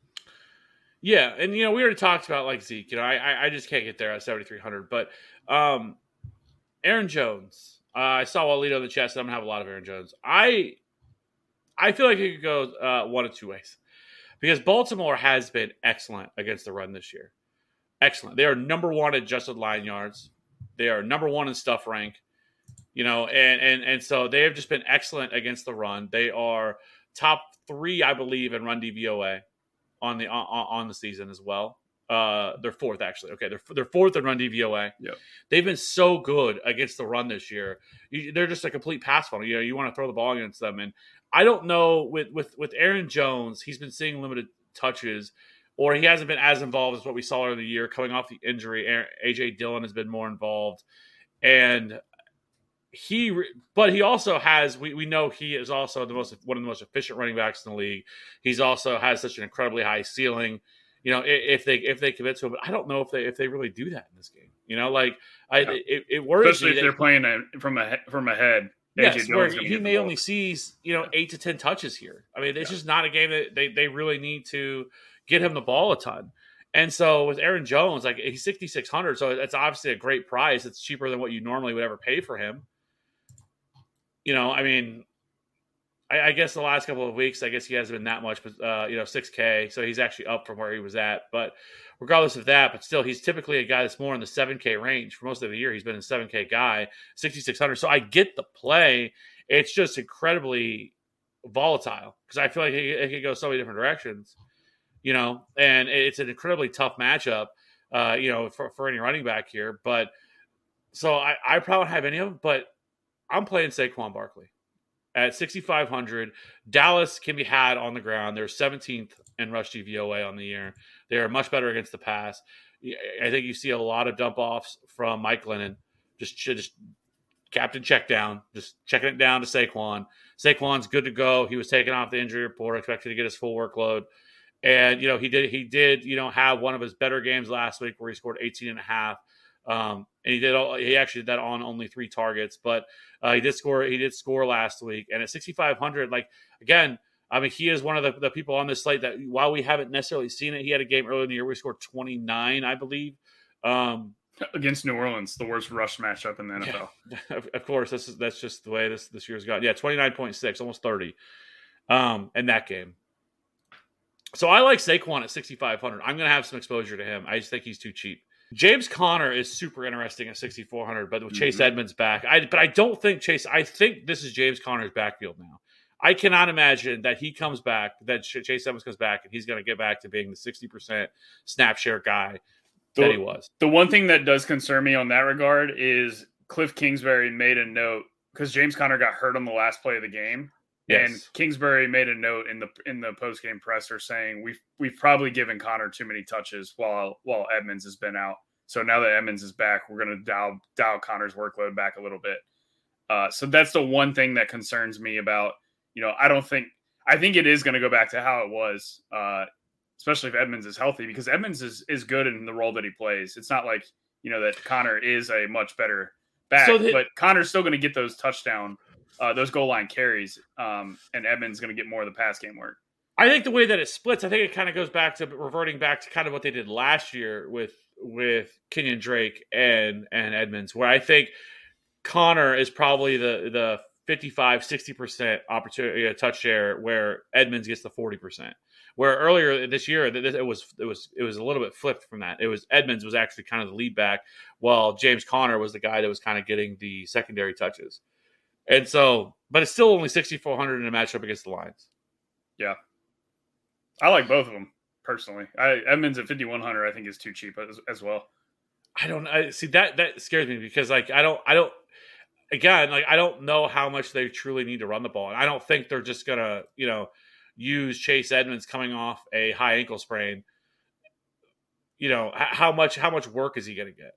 Yeah, and you know, we already talked about like Zeke. You know, I I just can't get there at seventy-three hundred. But um, Aaron Jones, uh, I saw Walito in the chat, so I'm gonna have a lot of Aaron Jones. I I feel like it could go uh, one of two ways, because Baltimore has been excellent against the run this year. Excellent. They are number one at adjusted line yards. They are number one in stuff rank. You know, and and and so they have just been excellent against the run. They are top three, I believe, in run D V O A on the on, on the season as well. Uh, they're fourth, actually. Okay, they're they're fourth in run D V O A. Yep. They've been so good against the run this year. You, they're just a complete pass funnel. You know, you want to throw the ball against them, and I don't know with with with Aaron Jones, he's been seeing limited touches, or he hasn't been as involved as what we saw earlier in the year coming off the injury. A J Dillon has been more involved, and He, but he also has. We, we know he is also the most one of the most efficient running backs in the league. He's also has such an incredibly high ceiling. You know, if they if they commit to him, but I don't know if they if they really do that in this game. You know, like I, yeah. it, it worries especially me if they're playing a, from a from ahead. Yes, where he may only sees you know eight to ten touches here. I mean, it's yeah. just not a game that they they really need to get him the ball a ton. And so with Aaron Jones, like he's sixty-six hundred, so it's obviously a great price. It's cheaper than what you normally would ever pay for him. You know, I mean, I, I guess the last couple of weeks, I guess he hasn't been that much, but, uh, you know, six K. So he's actually up from where he was at. But regardless of that, but still, he's typically a guy that's more in the seven K range. For most of the year, he's been a seven K guy, sixty-six hundred. So I get the play. It's just incredibly volatile because I feel like it, it could go so many different directions, you know, and it's an incredibly tough matchup, uh, you know, for, for any running back here. But so I, I probably don't have any of them, but I'm playing Saquon Barkley at sixty-five hundred. Dallas can be had on the ground. They're seventeenth and rush D V O A on the year. They are much better against the pass. I think you see a lot of dump offs from Mike Glennon. Just, just captain check down, just checking it down to Saquon. Saquon's good to go. He was taken off the injury report, expected to get his full workload. And, you know, he did, he did, you know, have one of his better games last week where he scored eighteen and a half. Um, and he did, all, he actually did that on only three targets, but uh, he did score, he did score last week. And at sixty-five hundred, like, again, I mean, he is one of the, the people on this slate that while we haven't necessarily seen it, he had a game earlier in the year where he scored twenty-nine, I believe. Um, Against New Orleans, the worst rush matchup in the N F L. Yeah, of, of course, this is that's just the way this this year's gone. Yeah, twenty-nine point six, almost thirty, um, in that game. So I like Saquon at sixty-five hundred. I'm going to have some exposure to him. I just think he's too cheap. James Conner is super interesting at sixty-four hundred, but with Chase mm-hmm. Edmonds back, I but I don't think Chase. I think this is James Conner's backfield now. I cannot imagine that he comes back, that Chase Edmonds comes back, and he's going to get back to being the sixty percent snap share guy the, that he was. The one thing that does concern me on that regard is Cliff Kingsbury made a note because James Conner got hurt on the last play of the game. Yes. And Kingsbury made a note in the in the post game presser saying we've we've probably given Conner too many touches while while Edmonds has been out. So now that Edmonds is back, we're going to dial dial Conner's workload back a little bit. Uh, so that's the one thing that concerns me about. You know, I don't think I think it is going to go back to how it was, uh, especially if Edmonds is healthy, because Edmonds is is good in the role that he plays. It's not like you know that Conner is a much better back, so the, but Conner's still going to get those touchdown. Uh, those goal line carries, um, and Edmonds is going to get more of the pass game work. I think the way that it splits, I think it kind of goes back to reverting back to kind of what they did last year with with Kenyon Drake and and Edmonds, where I think Conner is probably the the fifty-five, sixty percent opportunity uh, touch share, where Edmonds gets the forty percent. Where earlier this year it was it was it was a little bit flipped from that. It was Edmonds was actually kind of the lead back, while James Conner was the guy that was kind of getting the secondary touches. And so, but it's still only sixty-four hundred in a matchup against the Lions. Yeah. I like both of them, personally. I, Edmonds at fifty-one hundred, I think, is too cheap as, as well. I don't I see that, that scares me because, like, I don't, I don't, again, like, I don't know how much they truly need to run the ball. And I don't think they're just going to, you know, use Chase Edmonds coming off a high ankle sprain. You know, how much, how much work is he going to get?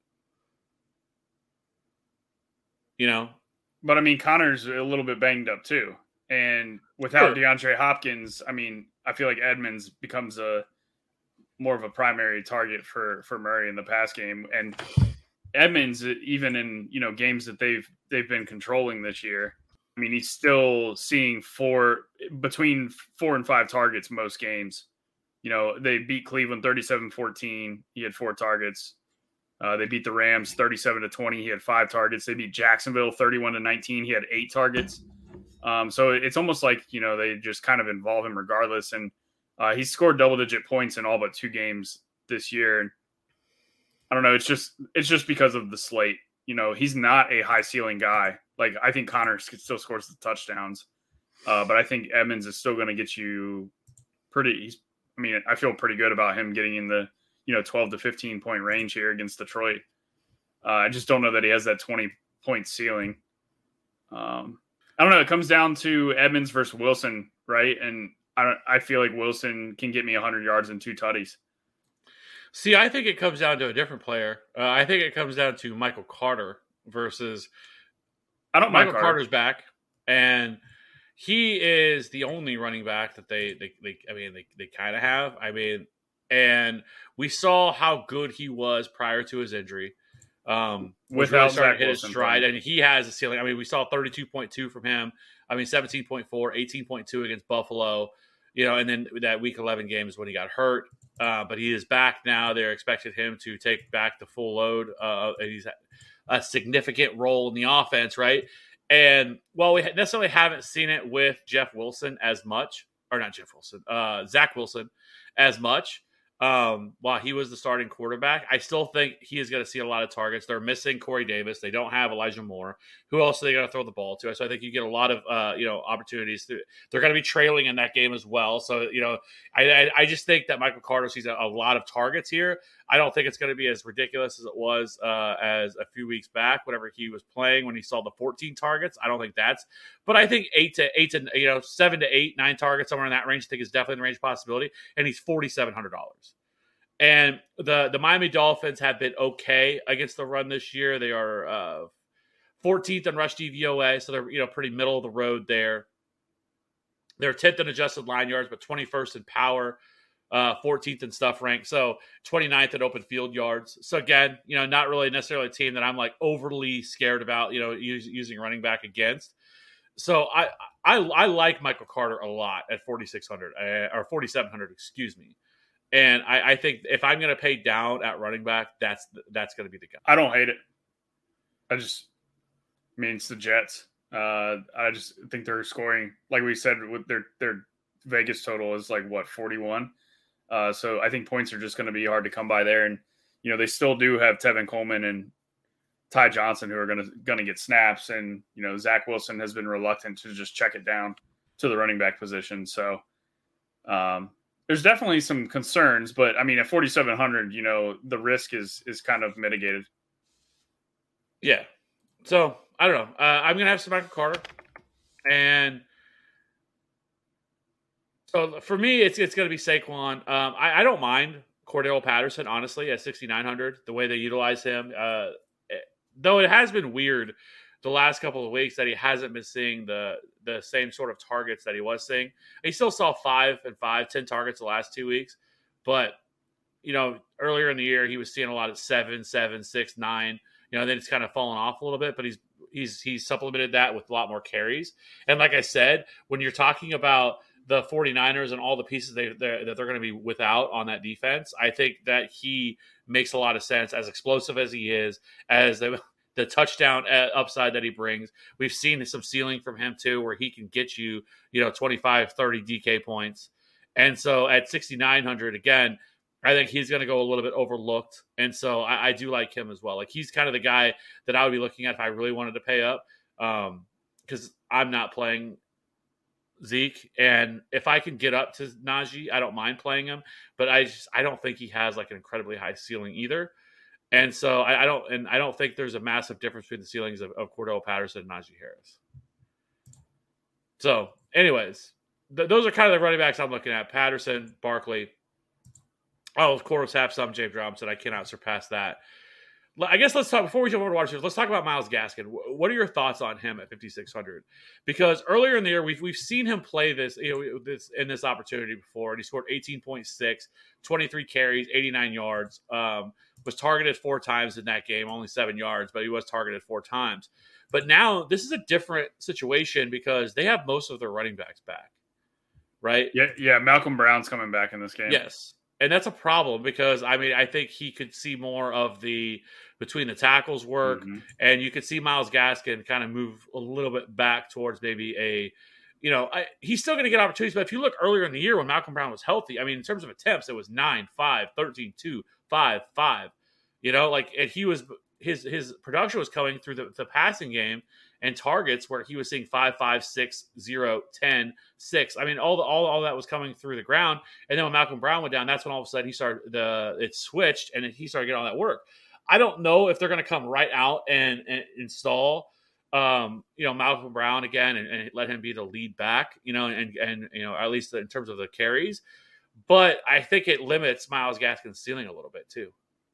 You know? But, I mean, Conner's a little bit banged up, too. And without sure. DeAndre Hopkins, I mean, I feel like Edmonds becomes a more of a primary target for, for Murray in the pass game. And Edmonds, even in, you know, games that they've they've been controlling this year, I mean, he's still seeing four between four and five targets most games. You know, they beat Cleveland thirty-seven fourteen. He had four targets. Uh, they beat the Rams thirty-seven to twenty. He had five targets. They beat Jacksonville thirty-one to nineteen. He had eight targets. Um, so it's almost like, you know, they just kind of involve him regardless. And uh, he scored double digit points in all but two games this year. And I don't know. It's just, it's just because of the slate. You know, he's not a high ceiling guy. Like, I think Conner still scores the touchdowns. Uh, but I think Edmonds is still going to get you pretty, he's, I mean, I feel pretty good about him getting in the, you know, twelve to fifteen point range here against Detroit. Uh, I just don't know that he has that twenty point ceiling. Um, I don't know. It comes down to Edmonds versus Wilson, right? And I don't, I feel like Wilson can get me one hundred yards and two tutties. See, I think it comes down to a different player. Uh, I think it comes down to Michael Carter versus I don't Michael Carter. Carter's back, and he is the only running back that they, they, they I mean, they, they kind of have. I mean, and we saw how good he was prior to his injury. Um, Without really starting Zach to hit his Wilson stride, playing. and he has a ceiling. I mean, we saw thirty-two point two from him. I mean, seventeen point four, eighteen point two against Buffalo. You know, and then that week eleven game is when he got hurt. Uh, but he is back now. They're expecting him to take back the full load. Uh, and he's a significant role in the offense, right? And while we necessarily haven't seen it with Jeff Wilson as much, or not Jeff Wilson, uh, Zach Wilson as much, um, while he was the starting quarterback, I still think he is going to see a lot of targets. They're missing Corey Davis. They don't have Elijah Moore. Who else are they going to throw the ball to? So I think you get a lot of, uh, you know, opportunities. To, they're going to be trailing in that game as well. So, you know, I, I, I just think that Michael Carter sees a, a lot of targets here. I don't think it's going to be as ridiculous as it was uh, as a few weeks back, whenever he was playing when he saw the fourteen targets. I don't think that's, but I think eight to eight to you know seven to eight, nine targets somewhere in that range. I think is definitely in the range of possibility, and he's forty seven hundred dollars. And the the Miami Dolphins have been okay against the run this year. They are uh, fourteenth in rush D V O A, so they're you know pretty middle of the road there. They're tenth in adjusted line yards, but twenty-first in power. Uh, fourteenth in stuff rank, so twenty-ninth in open field yards. So again, you know, not really necessarily a team that I'm like overly scared about, you know, use, using running back against. So I, I I like Michael Carter a lot at forty-six hundred uh, or forty-seven hundred, excuse me. And I, I think if I'm going to pay down at running back, that's that's going to be the guy. I don't hate it. I just I mean it's the Jets. Uh, I just think they're scoring, like we said, with their their Vegas total is like what forty-one. Uh, so I think points are just going to be hard to come by there. And, you know, they still do have Tevin Coleman and Ty Johnson who are going to going to get snaps. And, you know, Zach Wilson has been reluctant to just check it down to the running back position. So um, there's definitely some concerns. But, I mean, at forty-seven hundred, you know, the risk is is kind of mitigated. Yeah. So, I don't know. Uh, I'm going to have some Michael Carter. And – So for me, it's it's going to be Saquon. Um, I, I don't mind Cordell Patterson, honestly, at sixty-nine hundred, the way they utilize him. Uh, it, though it has been weird the last couple of weeks that he hasn't been seeing the the same sort of targets that he was seeing. He still saw five and five, ten targets the last two weeks. But, you know, earlier in the year, he was seeing a lot of seven, seven, six, nine. You know, then it's kind of fallen off a little bit, but he's he's he's supplemented that with a lot more carries. And like I said, when you're talking about the 49ers and all the pieces they, they're, that they're going to be without on that defense, I think that he makes a lot of sense, as explosive as he is, as the, the touchdown upside that he brings. We've seen some ceiling from him too, where he can get you, you know, twenty-five, thirty D K points. And so at sixty-nine hundred, again, I think he's going to go a little bit overlooked. And so I, I do like him as well. Like, he's kind of the guy that I would be looking at if I really wanted to pay up, um, because I'm not playing Zeke, and if I can get up to Najee, I don't mind playing him, but I just I don't think he has like an incredibly high ceiling either, and so I, I don't and I don't think there's a massive difference between the ceilings of, of Cordell Patterson and Najee Harris. So, anyways, th- those are kind of the running backs I'm looking at: Patterson, Barkley. Oh, of course, have some James Robinson. I cannot surpass that. I guess let's talk, before we jump over to wide receivers, let's talk about Myles Gaskin. What are your thoughts on him at fifty-six hundred? Because earlier in the year, we've we've seen him play this, you know, this in this opportunity before, and he scored eighteen point six, twenty-three carries, eighty-nine yards, um, was targeted four times in that game, only seven yards, but he was targeted four times. But now this is a different situation because they have most of their running backs back, right? Yeah, yeah. Malcolm Brown's coming back in this game. Yes. And that's a problem because, I mean, I think he could see more of the between the tackles work, mm-hmm. and you could see Myles Gaskin kind of move a little bit back towards maybe a, you know, I, he's still going to get opportunities. But if you look earlier in the year when Malcolm Brown was healthy, I mean, in terms of attempts, it was nine, five, thirteen, two, five, five. You know, like, and he was his his production was coming through the, the passing game and targets where he was seeing five, five, six, zero, ten, six. I mean, all the all, all that was coming through the ground. And then when Malcolm Brown went down, that's when all of a sudden he started the it switched and he started getting all that work. I don't know if they're going to come right out and, and install, um, you know, Malcolm Brown again and, and let him be the lead back, you know, and and you know, at least in terms of the carries. But I think it limits Myles Gaskin's ceiling a little bit too.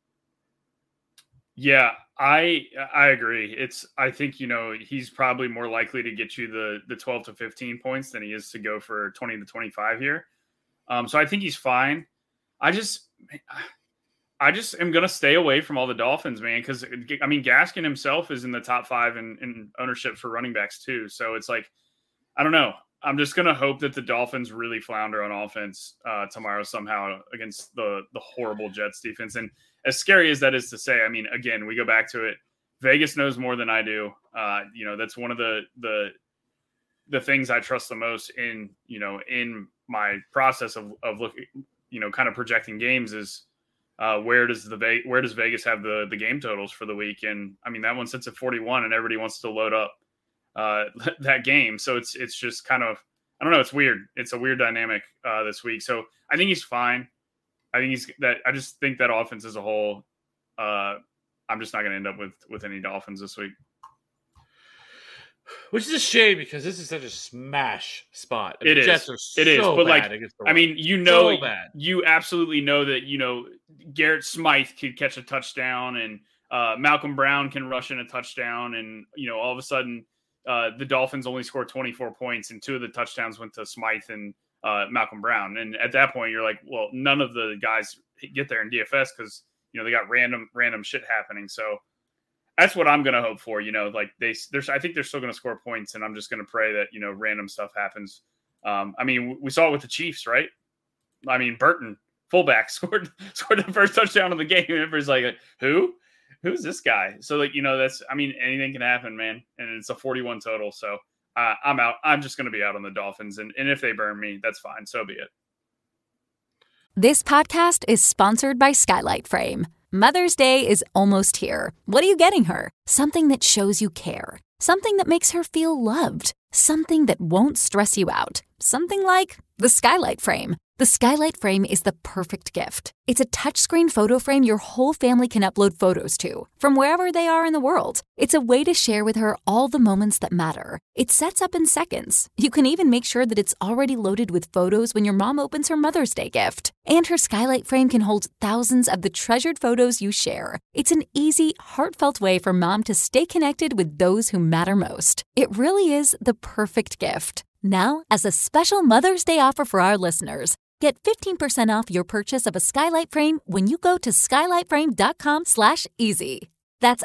Yeah, I I agree. It's I think, you know, he's probably more likely to get you the the twelve to fifteen points than he is to go for twenty to twenty-five here. Um, so I think he's fine. I just I just am gonna stay away from all the Dolphins, man, because I mean Gaskin himself is in the top five in, in ownership for running backs too. So it's like, I don't know. I'm just gonna hope that the Dolphins really flounder on offense uh, tomorrow somehow against the the horrible Jets defense. And as scary as that is to say, I mean, again, we go back to it. Vegas knows more than I do. Uh, you know, that's one of the the the things I trust the most in, you know, in my process of of looking, you know, kind of projecting games is uh, where does the Ve- where does Vegas have the the game totals for the week? And I mean, that one sits at forty-one, and everybody wants to load up uh, that game. So it's it's just kind of, I don't know, it's weird. It's a weird dynamic uh, this week. So I think he's fine. I think he's that. I just think that offense as a whole. Uh, I'm just not going to end up with with any Dolphins this week. Which is a shame because this is such a smash spot. It the is. Jets are it is. so But bad like, against the I run. mean, you know, So bad. you absolutely know that you know Garrett Smythe could catch a touchdown, and uh, Malcolm Brown can rush in a touchdown, and you know, all of a sudden, uh, the Dolphins only scored twenty-four points, and two of the touchdowns went to Smythe and uh, Malcolm Brown. And at that point, you're like, well, none of the guys get there in D F S because you know they got random random shit happening. So. That's what I'm going to hope for, you know, like they, there's, I think they're still going to score points, and I'm just going to pray that, you know, random stuff happens. Um, I mean, we saw it with the Chiefs, right? I mean, Burton, fullback, scored, scored the first touchdown of the game. And everybody's like, who, who's this guy? So like, you know, that's, I mean, anything can happen, man. And it's a forty-one total. So uh, I'm out. I'm just going to be out on the Dolphins. And, and if they burn me, that's fine. So be it. This podcast is sponsored by Skylight Frame. Mother's Day is almost here. What are you getting her? Something that shows you care. Something that makes her feel loved. Something that won't stress you out. Something like the Skylight Frame. The Skylight Frame is the perfect gift. It's a touchscreen photo frame your whole family can upload photos to, from wherever they are in the world. It's a way to share with her all the moments that matter. It sets up in seconds. You can even make sure that it's already loaded with photos when your mom opens her Mother's Day gift. And her Skylight Frame can hold thousands of the treasured photos you share. It's an easy, heartfelt way for mom to stay connected with those who matter most. It really is the perfect gift. Now, as a special Mother's Day offer for our listeners, get fifteen percent off your purchase of a Skylight Frame when you go to skylightframe.com slash easy. That's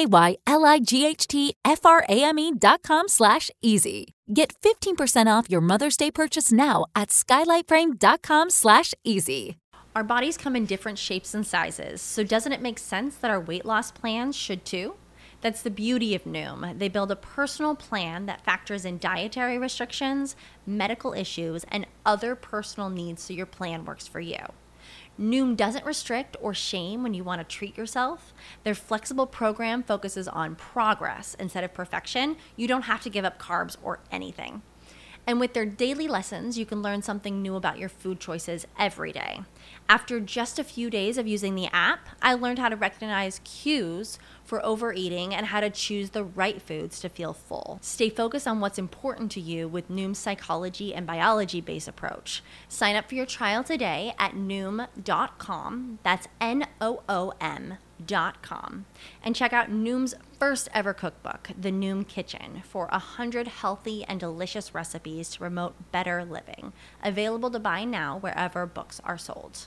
S-K-Y-L-I-G-H-T-F-R-A-M-E dot com slash easy. Get fifteen percent off your Mother's Day purchase now at skylightframe.com slash easy. Our bodies come in different shapes and sizes, so doesn't it make sense that our weight loss plans should too? That's the beauty of Noom. They build a personal plan that factors in dietary restrictions, medical issues, and other personal needs so your plan works for you. Noom doesn't restrict or shame when you want to treat yourself. Their flexible program focuses on progress instead of perfection. You don't have to give up carbs or anything. And with their daily lessons, you can learn something new about your food choices every day. After just a few days of using the app, I learned how to recognize cues for overeating and how to choose the right foods to feel full. Stay focused on what's important to you with Noom's psychology and biology-based approach. Sign up for your trial today at noom dot com. That's N O O M dot com. And check out Noom's first ever cookbook, The Noom Kitchen, for one hundred healthy and delicious recipes to promote better living. Available to buy now wherever books are sold.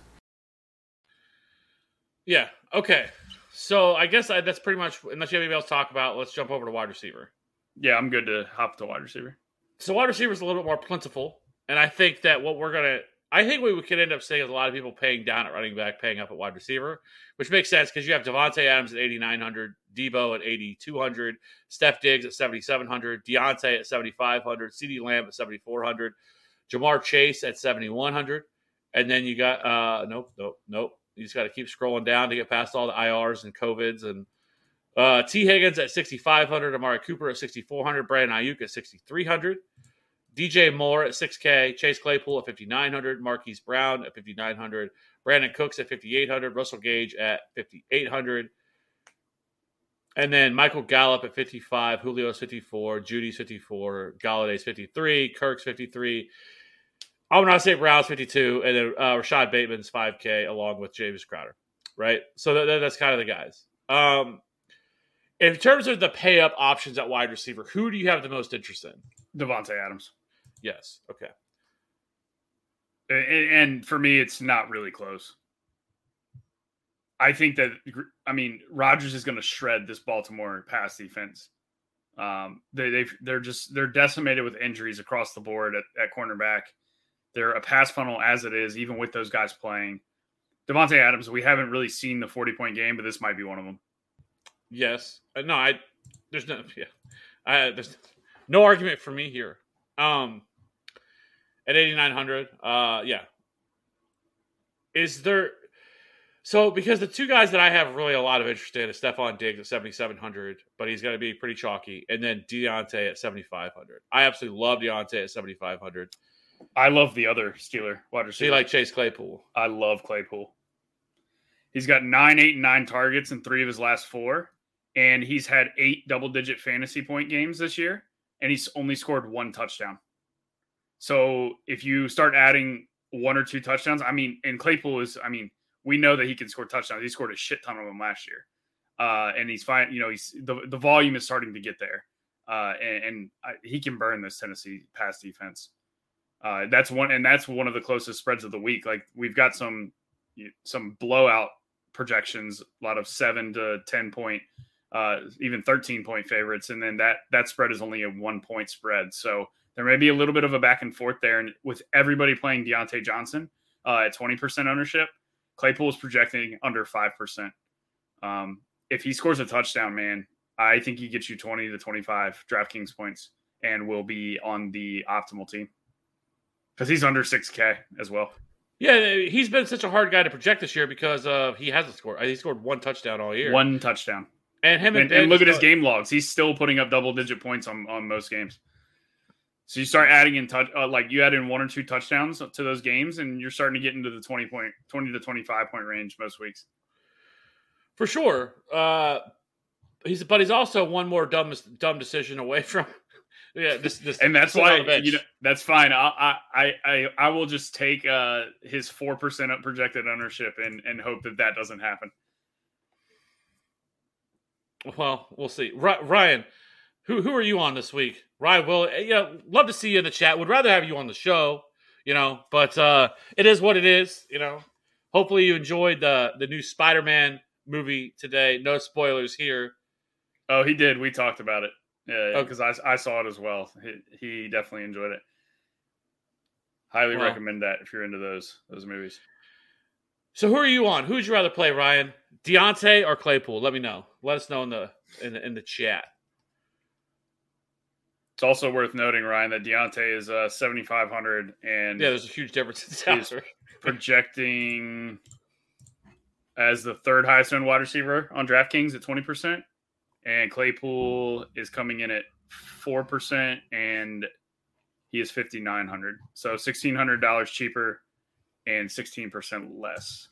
Yeah. Okay. So I guess I, that's pretty much, unless you have anything else to talk about, let's jump over to wide receiver. Yeah, I'm good to hop to wide receiver. So wide receiver is a little bit more plentiful. And I think that what we're going to, I think what we could end up seeing is a lot of people paying down at running back, paying up at wide receiver, which makes sense because you have Devontae Adams at eighty-nine hundred, Debo at eighty-two hundred, Steph Diggs at seventy-seven hundred, Deontay at seventy-five hundred, CeeDee Lamb at seventy-four hundred, Jamar Chase at seventy-one hundred. And then you got, uh, nope, nope, nope. You just got to keep scrolling down to get past all the I Rs and COVIDs. And uh, T. Higgins at sixty-five hundred, Amari Cooper at sixty-four hundred, Brandon Ayuk at sixty-three hundred, D J Moore at six K, Chase Claypool at fifty-nine hundred, Marquise Brown at fifty-nine hundred, Brandon Cooks at fifty-eight hundred, Russell Gage at fifty-eight hundred, and then Michael Gallup at fifty-five, Julio's fifty-four, Judy's fifty-four, Galladay's fifty-three, Kirk's fifty-three, Amon-Ra Saint Brown's fifty-two, and then uh, Rashad Bateman's five K along with James Crowder, right? So that, that, that's kind of the guys. Um, in terms of the pay-up options at wide receiver, who do you have the most interest in? Devontae Adams. Yes. Okay. And, and for me, it's not really close. I think that, I mean, Rodgers is going to shred this Baltimore pass defense. Um, they, they've, they're just, they're decimated with injuries across the board at, at cornerback. They're a pass funnel as it is, even with those guys playing. Devontae Adams, we haven't really seen the forty-point game, but this might be one of them. Yes. Uh, no, I, there's no, yeah. I, there's no argument for me here. Um, at eighty-nine hundred, uh, yeah. Is there, so because the two guys that I have really a lot of interest in is Stephon Diggs at seventy-seven hundred, but he's going to be pretty chalky, and then Deontay at seventy-five hundred. I absolutely love Deontay at seventy-five hundred. I love the other Steeler wide So receiver. you like Chase Claypool? I love Claypool. He's got nine, eight, and nine targets in three of his last four, and he's had eight double-digit fantasy point games this year, and he's only scored one touchdown. So if you start adding one or two touchdowns, I mean, and Claypool is, I mean, we know that he can score touchdowns. He scored a shit ton of them last year, uh, and he's fine. You know, he's the the volume is starting to get there, uh, and, and I, he can burn this Tennessee pass defense. Uh, that's one, and that's one of the closest spreads of the week. Like we've got some some blowout projections, a lot of seven to ten point, uh, even thirteen point favorites, and then that that spread is only a one point spread. So there may be a little bit of a back and forth there. And with everybody playing Deontay Johnson uh, at twenty percent ownership, Claypool is projecting under five percent. Um, if he scores a touchdown, man, I think he gets you twenty to twenty-five DraftKings points and will be on the optimal team because he's under six K as well. Yeah, he's been such a hard guy to project this year because uh, he hasn't scored. He scored one touchdown all year. One touchdown. And him and, and, and look at his uh, game logs. He's still putting up double-digit points on, on most games. So you start adding in touch, uh, like you add in one or two touchdowns to those games, and you're starting to get into the twenty point, twenty to twenty-five point range most weeks. For sure. Uh, he's but he's also one more dumb dumb decision away from. Yeah, this, this and that's sitting on why the bench. you know that's fine. I I I I will just take uh, his four percent up projected ownership and and hope that that doesn't happen. Well, we'll see. Ry- Ryan, who who are you on this week? Ryan, will yeah, love to see you in the chat. Would rather have you on the show, you know, but uh, it is what it is, you know. Hopefully you enjoyed the the new Spider-Man movie today. No spoilers here. Oh, he did. We talked about it. Yeah, Okay. because I I saw it as well. He, he definitely enjoyed it. Highly Well. recommend that if you're into those those movies. So who are you on? Who would you rather play, Ryan? Deontay or Claypool? Let me know. Let us know in the in the, in the chat. It's also worth noting, Ryan, that Deontay is uh, seventy-five hundred and Yeah, there's a huge difference in He's- salary. projecting as the third highest owned wide receiver on DraftKings at twenty percent. And Claypool is coming in at four percent, and he is fifty-nine hundred. So sixteen hundred dollars cheaper and sixteen percent less.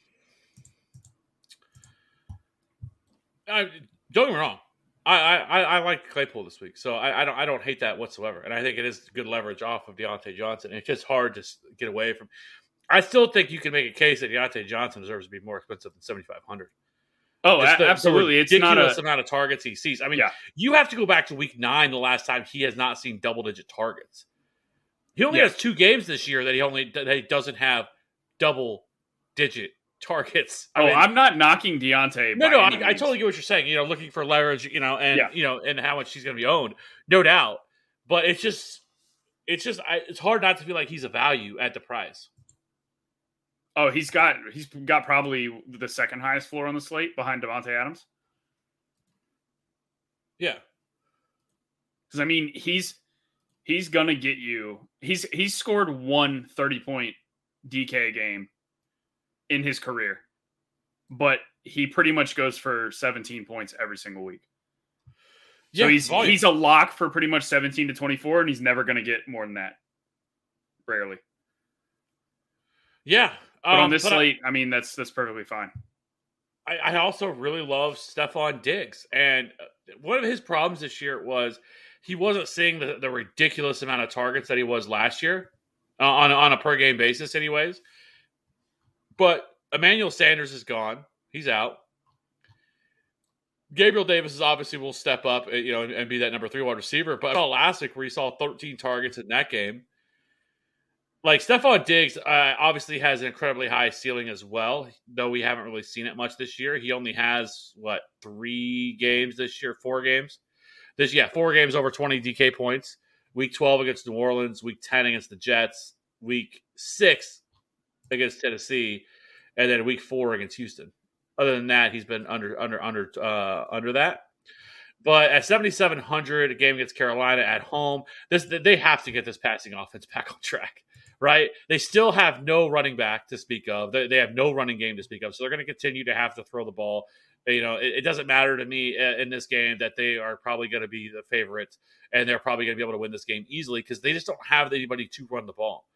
I, don't get me wrong. I, I, I like Claypool this week, so I, I don't I don't hate that whatsoever, and I think it is good leverage off of Deontay Johnson. It's just hard to s- get away from. I still think you can make a case that Deontay Johnson deserves to be more expensive than seventy-five hundred. Oh, It's a- the- absolutely. The It's not ridiculous a amount of targets he sees. I mean, Yeah. you have to go back to week nine, the last time he has not seen double-digit targets. He only Yeah. has two games this year that he only that he doesn't have double-digit targets. I Oh, mean, I'm not knocking Deontay. no, by no, I, any I means. totally get what you're saying. You know, looking for leverage, you know, and Yeah. you know, and how much he's going to be owned, no doubt. But it's just, it's just, I, it's hard not to feel like he's a value at the price. Oh, he's got he's got probably the second highest floor on the slate behind Devontae Adams. Yeah, Because I mean, he's he's gonna get you. He's he's scored one thirty point D K game in his career, but he pretty much goes for seventeen points every single week. So yeah, he's volume. he's a lock for pretty much seventeen to twenty-four, and he's never gonna get more than that. Rarely. yeah. But Um, on this but I- slate, I, mean, that's that's perfectly fine. I, I also really love Stephon Diggs. And one of his problems this year was he wasn't seeing the, the ridiculous amount of targets that he was last year uh, on, on a per game basis anyways. But Emmanuel Sanders is gone. He's out. Gabriel Davis is obviously will step up, you know, and, and be that number three wide receiver. But I saw last week where he saw thirteen targets in that game. Like, Stephon Diggs uh, obviously has an incredibly high ceiling as well, though we haven't really seen it much this year. He only has, what, three games this year, four games? This Yeah, four games over twenty D K points. Week twelve against New Orleans, week ten against the Jets, week six against Tennessee, and then week four against Houston. Other than that, he's been under under under uh, under that. But at seventy-seven hundred, a game against Carolina at home, this they have to get this passing offense back on track. Right? They still have no running back to speak of. They, they have no running game to speak of. So they're going to continue to have to throw the ball. You know, it, it doesn't matter to me uh, in this game that they are probably going to be the favorites and they're probably going to be able to win this game easily because they just don't have anybody to run the ball.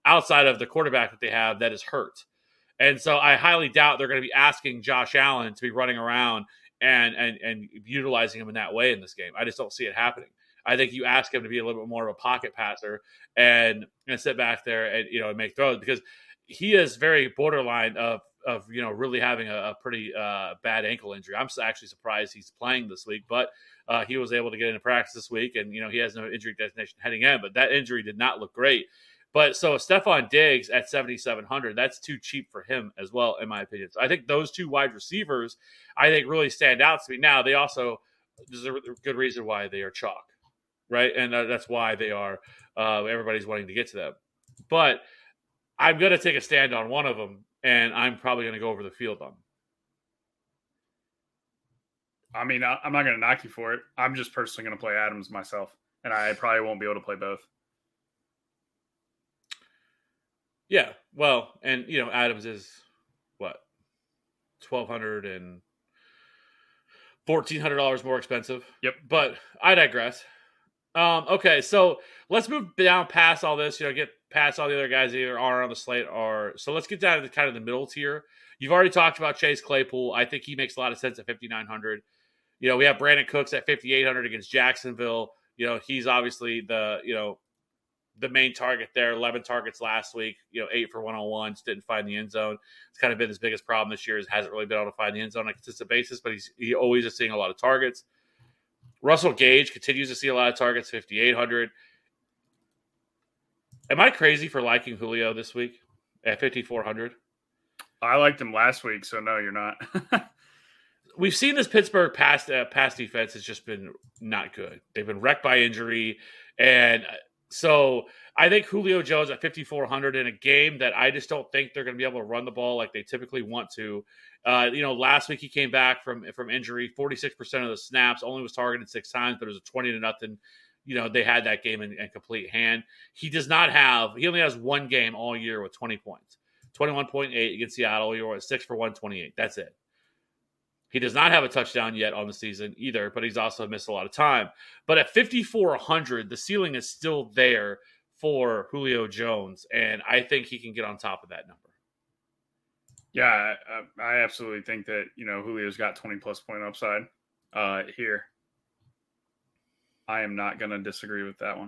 outside of the quarterback that they have that is hurt. And so I highly doubt they're going to be asking Josh Allen to be running around and, and, and utilizing him in that way in this game. I just don't see it happening. I think you ask him to be a little bit more of a pocket passer and, and sit back there and, you know, and make throws, because he is very borderline of, of, you know, really having a, a pretty uh, bad ankle injury. I'm actually surprised he's playing this week, but uh, he was able to get into practice this week, and, you know, he has no injury designation heading in, but that injury did not look great. But so Stephon Diggs at seventy-seven hundred, that's too cheap for him as well, in my opinion. So I think those two wide receivers, I think, really stand out to me. Now, they also, there's a good reason why they are chalk, right? And uh, that's why they are, uh, everybody's wanting to get to them. But I'm going to take a stand on one of them, and I'm probably going to go over the field on them. I mean, I, I'm not going to knock you for it. I'm just personally going to play Adams myself, and I probably won't be able to play both. Yeah, well, and, you know, Adams is, what, twelve hundred dollars and fourteen hundred dollars more expensive. Yep. But I digress. Um, okay, so let's move down past all this, you know, get past all the other guys that either are on the slate or – so let's get down to the, kind of the middle tier. You've already talked about Chase Claypool. I think he makes a lot of sense at fifty-nine hundred. You know, we have Brandon Cooks at fifty-eight hundred against Jacksonville. You know, he's obviously the, you know, the main target there. eleven targets last week, you know, eight for one oh one, just didn't find the end zone. It's kind of been his biggest problem this year, is hasn't really been able to find the end zone on a consistent basis, but he's he always is seeing a lot of targets. Russell Gage continues to see a lot of targets, fifty-eight hundred. Am I crazy for liking Julio this week at fifty-four hundred? I liked him last week, so no, you're not. We've seen this Pittsburgh pass, uh, pass defense has just been not good. They've been wrecked by injury, and so I think Julio Jones at fifty-four hundred in a game that I just don't think they're going to be able to run the ball like they typically want to. Uh, you know, last week he came back from from injury, forty-six percent of the snaps, only was targeted six times, but it was a twenty to nothing. You know, they had that game in, in complete hand. He does not have, he only has one game all year with twenty points. twenty-one point eight against Seattle. You're at six for one twenty-eight. That's it. He does not have a touchdown yet on the season either, but he's also missed a lot of time. But at fifty-four hundred, the ceiling is still there for Julio Jones, and I think he can get on top of that number. Yeah, I, I absolutely think that, you know, Julio's got twenty plus point upside uh, here. I am not going to disagree with that one.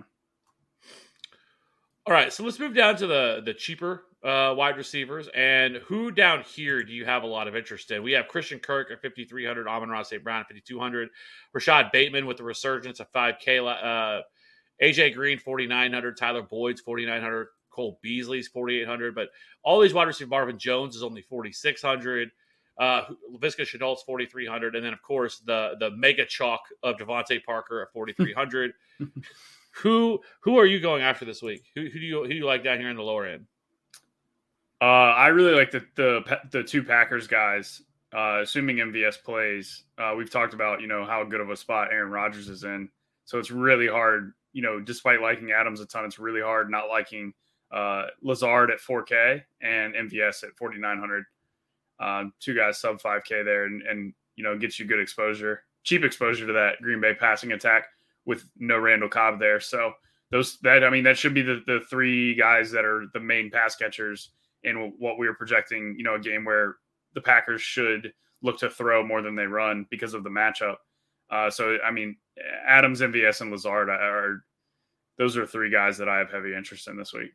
All right, so let's move down to the the cheaper uh, wide receivers. And who down here do you have a lot of interest in? We have Christian Kirk at fifty-three hundred, Amon-Ra Saint Brown at fifty-two hundred, Rashad Bateman with the resurgence of five K, uh, A J Green forty-nine hundred, Tyler Boyd's forty-nine hundred, Cole Beasley's forty-eight hundred. But all these wide receivers, Marvin Jones is only forty-six hundred. Uh, Laviska Shenault's forty-three hundred. And then, of course, the the mega chalk of Devontae Parker at forty-three hundred. Who who are you going after this week? Who, who do you who do you like down here in the lower end? Uh, I really like the the the two Packers guys. Uh, assuming M V S plays, uh, we've talked about, you know, how good of a spot Aaron Rodgers is in. So it's really hard, you know, despite liking Adams a ton, it's really hard not liking uh, Lazard at four K and M V S at forty-nine hundred. Um, two guys sub five K there, and, and you know, gets you good exposure, cheap exposure to that Green Bay passing attack with no Randall Cobb there. So those that I mean that should be the the three guys that are the main pass catchers in what we were projecting, you know, a game where the Packers should look to throw more than they run because of the matchup. Uh, so I mean, Adams, M V S, and Lazard are those are three guys that I have heavy interest in this week.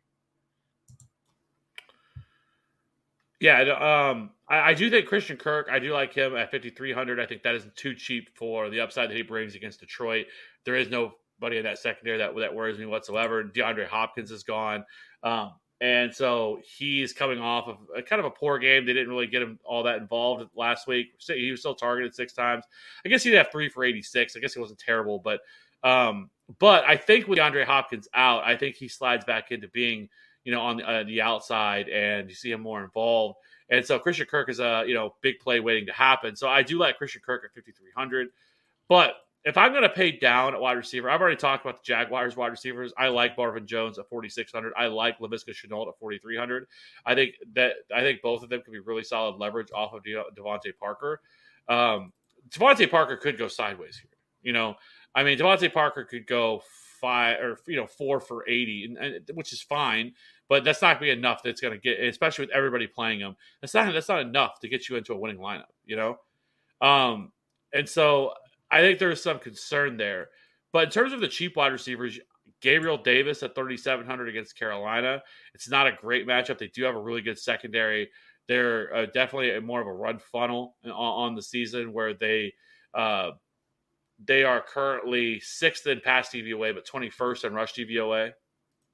Yeah, um, I, I do think Christian Kirk, I do like him at fifty-three hundred. I think that isn't too cheap for the upside that he brings against Detroit. There is nobody in that secondary that that worries me whatsoever. DeAndre Hopkins is gone. Um, and so he's coming off of a kind of a poor game. They didn't really get him all that involved last week. He was still targeted six times. I guess he'd have three for eighty-six. I guess he wasn't terrible. But um, but I think with DeAndre Hopkins out, I think he slides back into being, you know, on the, uh, the outside, and you see him more involved. And so Christian Kirk is a, you know, big play waiting to happen. So I do like Christian Kirk at fifty-three hundred. But if I'm going to pay down at wide receiver, I've already talked about the Jaguars wide receivers. I like Marvin Jones at forty-six hundred. I like Laviska Shenault at forty-three hundred. I think that I think both of them could be really solid leverage off of De- Devontae Parker. Um, Devontae Parker could go sideways here. You know, I mean, Devontae Parker could go five or you know four for eighty, and, and which is fine, but that's not going to be enough. That's going to get, especially with everybody playing him. That's not that's not enough to get you into a winning lineup, you know. Um, and so I think there's some concern there. But in terms of the cheap wide receivers, Gabriel Davis at thirty-seven hundred against Carolina, it's not a great matchup. They do have a really good secondary. They're uh, definitely a, more of a run funnel on, on the season where they uh, they are currently sixth in pass D V O A, but twenty-first in rush D V O A.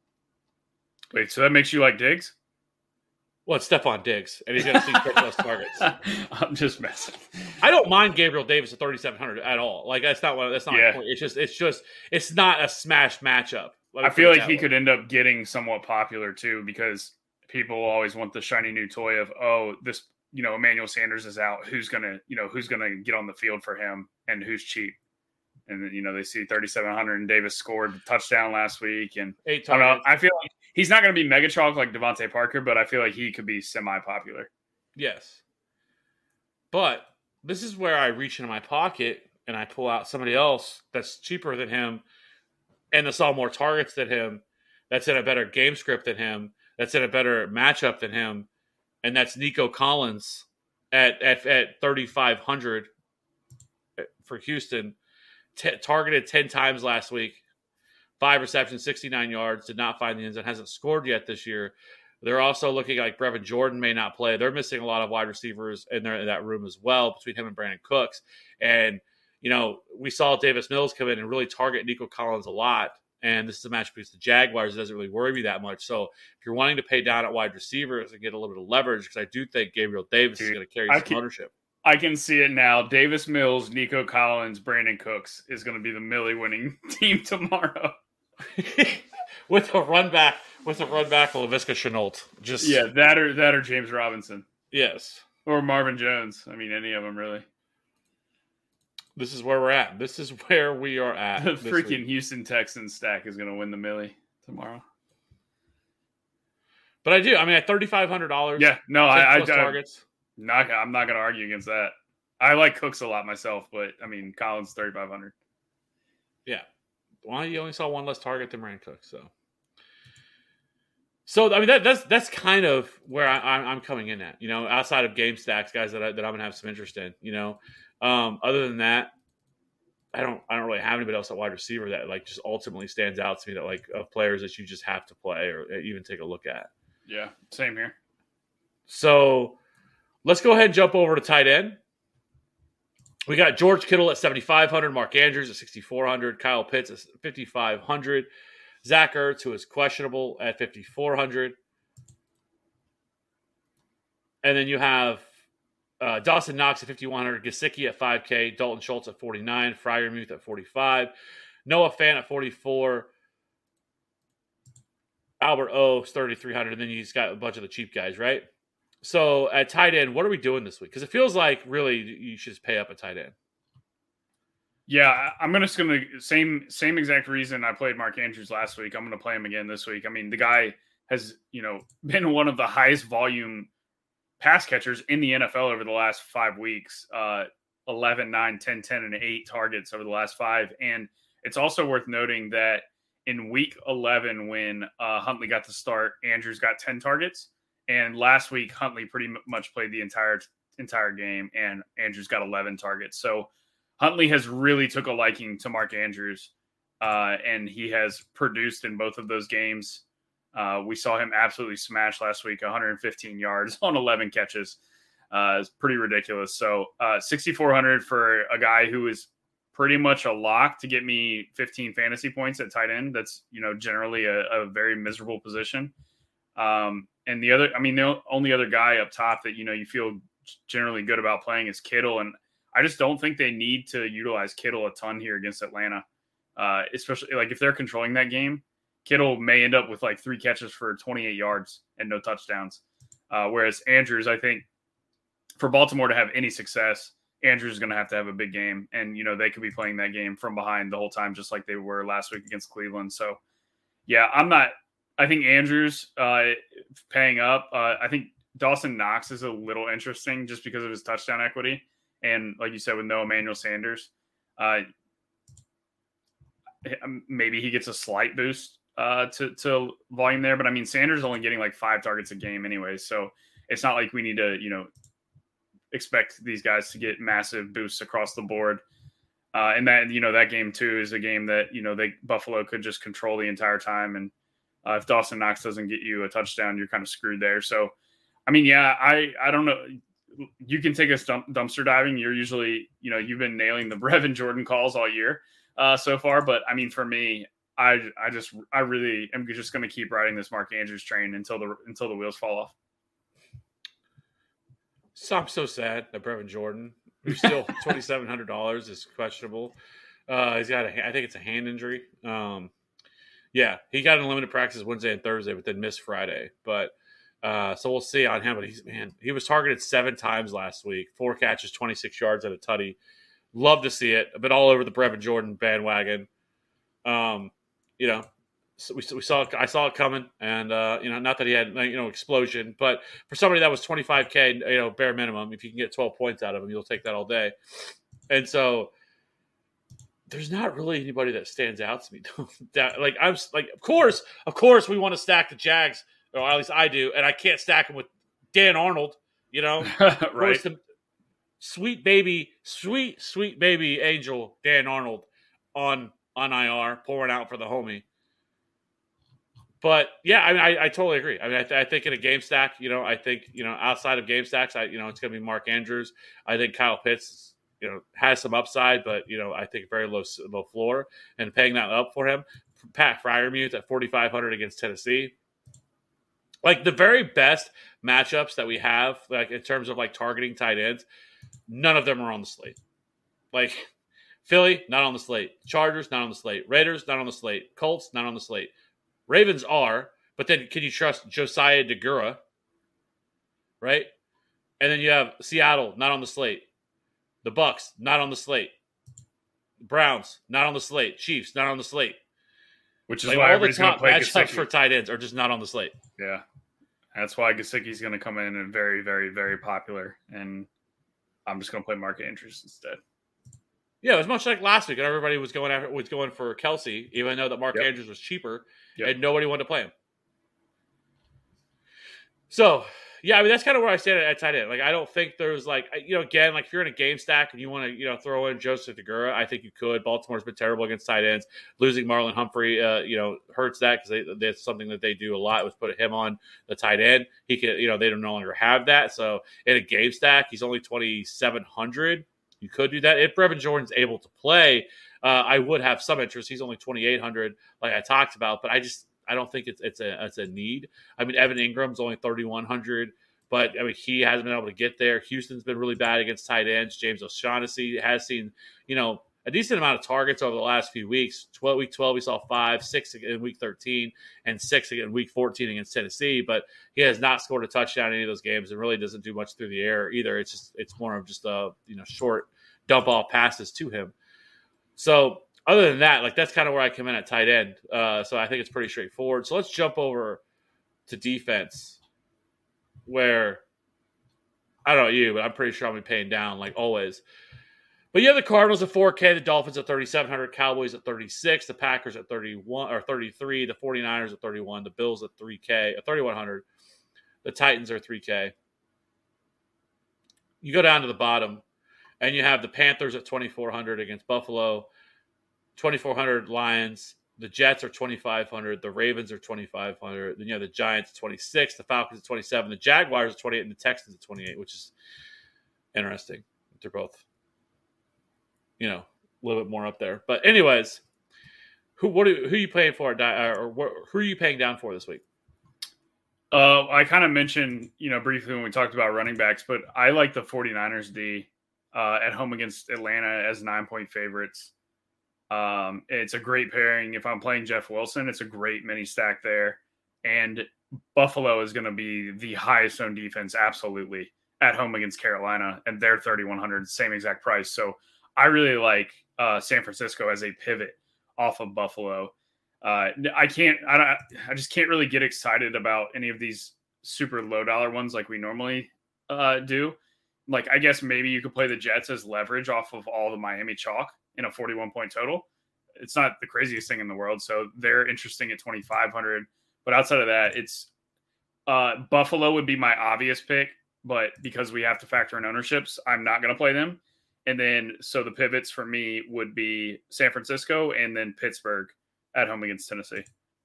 Wait, so that makes you like Diggs? Well, it's Stephon Diggs, and he's going to see less targets. I'm just messing. I don't mind Gabriel Davis at thirty-seven hundred at all. Like that's not what that's not. Yeah. My point. It's just it's just it's not a smash matchup. I feel like he way. could end up getting somewhat popular too, because people always want the shiny new toy of, oh, this, you know, Emmanuel Sanders is out. Who's gonna, you know, who's gonna get on the field for him, and who's cheap? And then, you know, they see thirty-seven hundred, and Davis scored a touchdown last week, and Eight I don't know. I feel like he's not going to be mega chalk like Devontae Parker, but I feel like he could be semi popular. Yes, but this is where I reach into my pocket and I pull out somebody else that's cheaper than him, and that saw more targets than him, that's in a better game script than him, that's in a better matchup than him, and that's Nico Collins at at, at thirty-five hundred for Houston. T- targeted ten times last week, five receptions, sixty-nine yards, did not find the end zone, hasn't scored yet this year. They're also looking like Brevin Jordan may not play. They're missing a lot of wide receivers in, their, in that room as well between him and Brandon Cooks. And, you know, we saw Davis Mills come in and really target Nico Collins a lot. And this is a matchup against the Jaguars. It doesn't really worry me that much. So if you're wanting to pay down at wide receivers and get a little bit of leverage, because I do think Gabriel Davis Dude, is going to carry I some can, ownership. I can see it now. Davis Mills, Nico Collins, Brandon Cooks is going to be the Millie winning team tomorrow. with a run back, with a run back, Laviska Shenault. Just yeah, that or that or James Robinson. Yes, or Marvin Jones. I mean, any of them really. This is where we're at. This is where we are at. The freaking week. Houston Texans stack is going to win the Millie tomorrow. But I do. I mean, at thirty-five hundred dollars. Yeah, no, I, I, targets. Not, I'm not going to argue against that. I like Cooks a lot myself, but I mean, Collins thirty-five hundred. Yeah. Well, you only saw one less target than Brandon Cooks, so. So I mean, that, that's that's kind of where I, I'm, I'm coming in at. You know, outside of game stacks, guys that I, that I'm going to have some interest in. You know, um, other than that, I don't I don't really have anybody else at wide receiver that like just ultimately stands out to me that like of players that you just have to play or even take a look at. Yeah, same here. So let's go ahead and jump over to tight end. We got George Kittle at seventy-five hundred, Mark Andrews at sixty-four hundred, Kyle Pitts at fifty-five hundred, Zach Ertz, who is questionable, at fifty-four hundred. And then you have uh, Dawson Knox at fifty-one hundred, Gesicki at five K, Dalton Schultz at forty-nine, Freiermuth at forty-five, Noah Fant at forty-four, Albert O thirty-three hundred, and then you just got a bunch of the cheap guys, right? So at tight end, what are we doing this week? Because it feels like really you should just pay up a tight end. Yeah, I'm gonna just gonna same same exact reason I played Mark Andrews last week. I'm gonna play him again this week. I mean, the guy has, you know, been one of the highest volume pass catchers in the N F L over the last five weeks. Uh, eleven, nine, ten, ten, and eight targets over the last five. And it's also worth noting that in week eleven, when uh, Huntley got to start, Andrews got ten targets. And last week, Huntley pretty much played the entire entire game, and Andrews got eleven targets. So Huntley has really took a liking to Mark Andrews, uh, and he has produced in both of those games. Uh, we saw him absolutely smash last week, one hundred fifteen yards on eleven catches. Uh, it's pretty ridiculous. So uh, sixty-four hundred for a guy who is pretty much a lock to get me fifteen fantasy points at tight end. That's, you know, generally a, a very miserable position. Um, and the other, I mean, the only other guy up top that, you know, you feel generally good about playing is Kittle. And I just don't think they need to utilize Kittle a ton here against Atlanta. Uh, especially like if they're controlling that game, Kittle may end up with like three catches for twenty-eight yards and no touchdowns. Uh, whereas Andrews, I think for Baltimore to have any success, Andrews is going to have to have a big game. And, you know, they could be playing that game from behind the whole time, just like they were last week against Cleveland. So yeah, I'm not, I think Andrews uh, paying up. Uh, I think Dawson Knox is a little interesting just because of his touchdown equity. And like you said, with no Emmanuel Sanders, uh, maybe he gets a slight boost uh, to, to volume there. But I mean, Sanders is only getting like five targets a game anyway. So it's not like we need to, you know, expect these guys to get massive boosts across the board. Uh, and that, you know, that game too is a game that, you know, they Buffalo could just control the entire time. And uh, if Dawson Knox doesn't get you a touchdown, you're kind of screwed there. So, I mean, yeah, I, I don't know. You can take us dump, dumpster diving. You're usually, you know, you've been nailing the Brevin Jordan calls all year uh, so far. But I mean, for me, I, I just, I really am just going to keep riding this Mark Andrews train until the, until the wheels fall off. So I'm so sad that Brevin Jordan, who's still twenty-seven hundred dollars, is questionable. Uh, he's got a, I think it's a hand injury. Um, yeah, he got in limited practice Wednesday and Thursday, but then missed Friday. But uh, so we'll see on him. But he's man, he was targeted seven times last week, four catches, twenty-six yards at a tutty. Love to see it. I've been all over the Brevin Jordan bandwagon. Um, you know. So we, we saw I saw it coming, and uh, you know, not that he had you know explosion, but for somebody that was twenty-five K, you know, bare minimum, if you can get twelve points out of him, you'll take that all day. And so there's not really anybody that stands out to me. that like I'm like, of course, of course, we want to stack the Jags, or at least I do, and I can't stack them with Dan Arnold. You know, right? The sweet baby, sweet sweet baby angel Dan Arnold on on I R pouring out for the homie. But yeah, I mean, I, I totally agree. I mean, I, th- I think in a game stack, you know, I think you know, outside of game stacks, I you know, it's going to be Mark Andrews. I think Kyle Pitts, you know, has some upside, but you know, I think very low low floor, and paying that up for him. Pat Freiermuth at forty-five hundred against Tennessee. Like the very best matchups that we have, like in terms of like targeting tight ends, none of them are on the slate. Like Philly, not on the slate. Chargers, not on the slate. Raiders, not on the slate. Colts, not on the slate. Ravens are, but then can you trust Josiah DeGura, right? And then you have Seattle, not on the slate. The Bucks, not on the slate. Browns, not on the slate. Chiefs, not on the slate. Which is like why all the everybody's going to top play matchups Gesicki. for tight ends are just not on the slate. Yeah, that's why Gesicki's going to come in and very, very, very popular, and I'm just going to play Mark Andrews instead. Yeah, it was much like last week, and everybody was going after was going for Kelsey, even though that Mark Yep. Andrews was cheaper, Yep. and nobody wanted to play him. So, yeah, I mean that's kind of where I stand at, at tight end. Like, I don't think there's like, you know, again, like if you're in a game stack and you want to, you know, throw in Joseph DeGura, I think you could. Baltimore's been terrible against tight ends. Losing Marlon Humphrey, uh, you know, hurts that because that's something that they do a lot was put him on the tight end. He could, you know, they don't no longer have that. So in a game stack, he's only twenty-seven hundred. You could do that. If Brevin Jordan's able to play, uh, I would have some interest. He's only twenty-eight hundred, like I talked about, but I just I don't think it's it's a it's a need. I mean, Evan Ingram's only thirty-one hundred, but I mean he hasn't been able to get there. Houston's been really bad against tight ends. James O'Shaughnessy has seen you know a decent amount of targets over the last few weeks. twelve, week twelve, we saw five, six in week thirteen, and six in week fourteen against Tennessee. But he has not scored a touchdown in any of those games, and really doesn't do much through the air either. It's just it's more of just a you know short dump off passes to him. So other than that, like that's kind of where I come in at tight end. Uh, so I think it's pretty straightforward. So let's jump over to defense, where I don't know you, but I'm pretty sure I'll be paying down like always. But you have the Cardinals at four K, the Dolphins at thirty-seven hundred, Cowboys at thirty-six, the Packers at thirty-one or thirty-three, the 49ers at thirty-one, the Bills at three K, at thirty-one hundred, the Titans are three K. You go down to the bottom, and you have the Panthers at twenty-four hundred against Buffalo, twenty-four hundred Lions, the Jets are twenty-five hundred, the Ravens are twenty-five hundred, then you have the Giants at twenty-six, the Falcons at twenty-seven, the Jaguars at twenty-eight, and the Texans at twenty-eight, which is interesting. They're both, you know, a little bit more up there. But anyways, who what are, who are you paying for, or what, who are you paying down for this week? Uh, I kind of mentioned, you know, briefly when we talked about running backs, but I like the 49ers D uh, at home against Atlanta as nine-point favorites. Um, it's a great pairing. If I'm playing Jeff Wilson, it's a great mini stack there. And Buffalo is going to be the highest owned defense, absolutely, at home against Carolina, and they're thirty-one hundred, same exact price. So I really like uh, San Francisco as a pivot off of Buffalo. Uh, I can't, I, I just can't really get excited about any of these super low dollar ones like we normally uh, do. Like, I guess maybe you could play the Jets as leverage off of all the Miami chalk in a forty-one point total. it's not the craziest thing in the world. So they're interesting at twenty-five hundred. But outside of that, it's uh, Buffalo would be my obvious pick. But because we have to factor in ownerships, I'm not going to play them. And then so the pivots for me would be San Francisco and then Pittsburgh at home against Tennessee.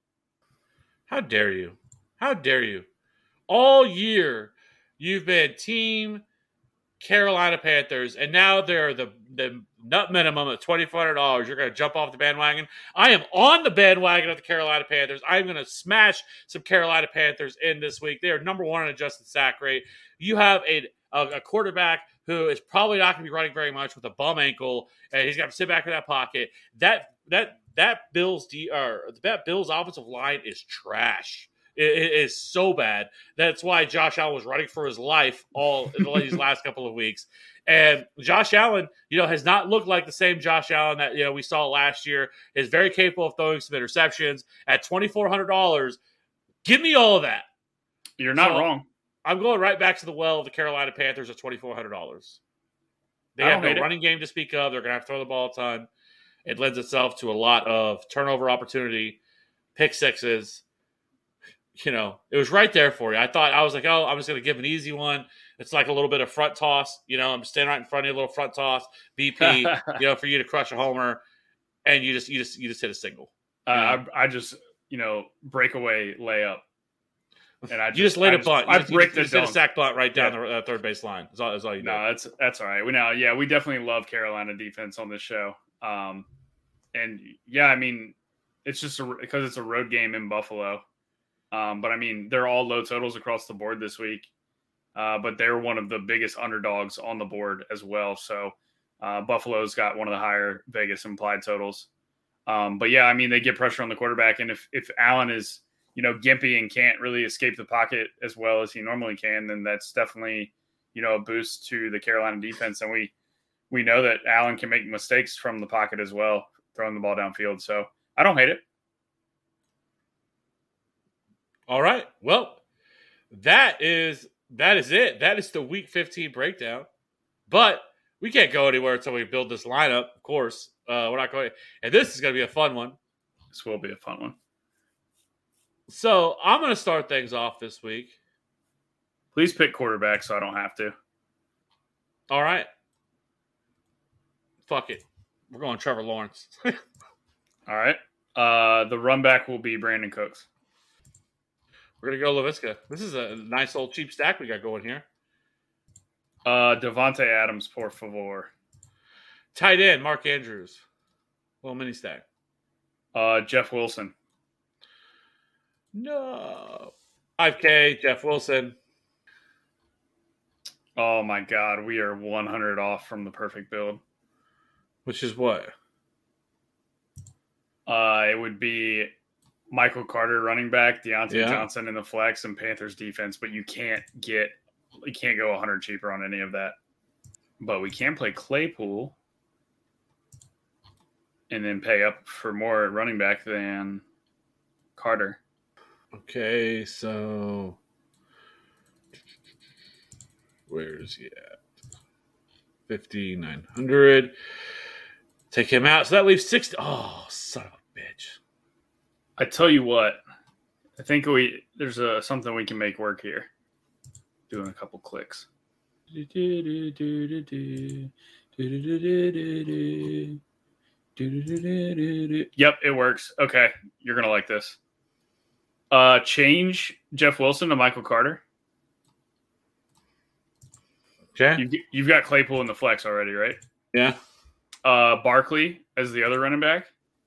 How dare you? How dare you? All year, you've been team Carolina Panthers, and now they're the, the nut minimum of twenty-four hundred dollars. You're going to jump off the bandwagon. I am on the bandwagon of the Carolina Panthers. I'm going to smash some Carolina Panthers in this week. They are number one in adjusted sack rate. You have a, a, a quarterback who is probably not going to be running very much with a bum ankle, and he's got to sit back in that pocket. That that that Bills D or that Bills offensive line is trash. It, it is so bad. That's why Josh Allen was running for his life all in these last couple of weeks. And Josh Allen, you know, has not looked like the same Josh Allen that, you know, we saw last year. Is very capable of throwing some interceptions at twenty-four hundred dollars. Give me all of that. You're not So, wrong. I'm going right back to the well of the Carolina Panthers at twenty-four hundred dollars. They I have don't no hate it. running game to speak of. They're going to have to throw the ball a ton. It lends itself to a lot of turnover opportunity, pick sixes. You know, it was right there for you. I thought, I was like, oh, I'm just going to give an easy one. It's like a little bit of front toss. You know, I'm standing right in front of you, a little front toss, B P, you know, for you to crush a homer. And you just, you just, you just hit a single. Uh, I, I just, you know, breakaway layup. And I just, You just laid I a just- bunt. I You just, you bricked just, you the just hit a dunk. sack bunt right down Yeah. the uh, third base line. That's all, that's all you No, did. that's that's all right. We now, yeah, we definitely love Carolina defense on this show. Um, and yeah, I mean, it's just a, because it's a road game in Buffalo. Um, but I mean, they're all low totals across the board this week. Uh, but they're one of the biggest underdogs on the board as well. So uh, Buffalo's got one of the higher Vegas implied totals. Um, but yeah, I mean, they get pressure on the quarterback, and if if Allen is, you know, gimpy and can't really escape the pocket as well as he normally can, then that's definitely, you know, a boost to the Carolina defense. And we we know that Allen can make mistakes from the pocket as well, throwing the ball downfield. So I don't hate it. All right. Well, that is that is it. That is the week fifteen breakdown. But we can't go anywhere until we build this lineup, of course. Uh, we're not going and this is gonna be a fun one. This will be a fun one. So I'm gonna start things off this week. Please pick quarterback so I don't have to. All right. Fuck it. We're going Trevor Lawrence. All right. Uh, the run back will be Brandon Cooks. We're gonna go LaVisca. This is a nice old cheap stack we got going here. Uh, Devontae Adams, por favor. Tight end, Mark Andrews. Little mini stack. Uh, Jeff Wilson. No. five K, Jeff Wilson. Oh my God, we are one hundred off from the perfect build. Which is what? Uh, it would be Michael Carter, running back, Deontay Yeah. Johnson in the flex, and Panthers defense. But you can't get, you can't go one hundred cheaper on any of that. But we can play Claypool and then pay up for more at running back than Carter. Okay, so where is he at? fifty-nine hundred. Take him out. So that leaves sixty. Oh, son of a bitch. I tell you what, I think we there's a something we can make work here. Doing a couple clicks. Yep, it works. Okay, you're gonna like this. Uh, change Jeff Wilson to Michael Carter. Okay. You've, you've got Claypool in the flex already, right? Yeah. Uh, Barkley as the other running back.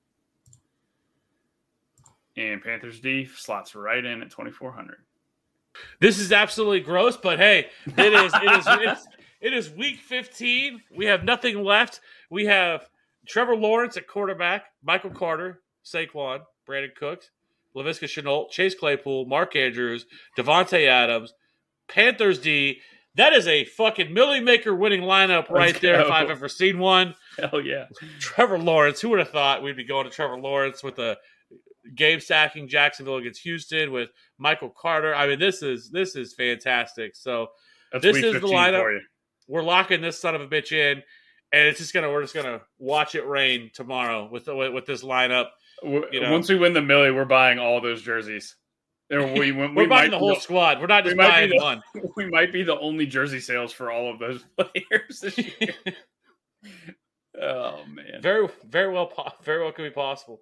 And Panthers D slots right in at twenty-four hundred. This is absolutely gross, but hey, it is it is it is, it is week fifteen. We have nothing left. We have Trevor Lawrence at quarterback, Michael Carter, Saquon, Brandon Cooks, LaVisca Chenault, Chase Claypool, Mark Andrews, Devontae Adams, Panthers D. That is a fucking Millie Maker winning lineup right Let's there go. if I've ever seen one. Hell yeah. Trevor Lawrence. Who would have thought we'd be going to Trevor Lawrence with a game stacking Jacksonville against Houston with Michael Carter? I mean, this is this is fantastic. So That's this week is the fifteen lineup. for you. We're locking this son of a bitch in. and it's just gonna we're just gonna watch it rain tomorrow with the, with this lineup. You know? Once we win the Millie, we're buying all those jerseys. We, we, we we're buying the whole the, squad. We're not just we buying the, one. We might be the only jersey sales for all of those players this year. Oh man, very very well, very well could be possible.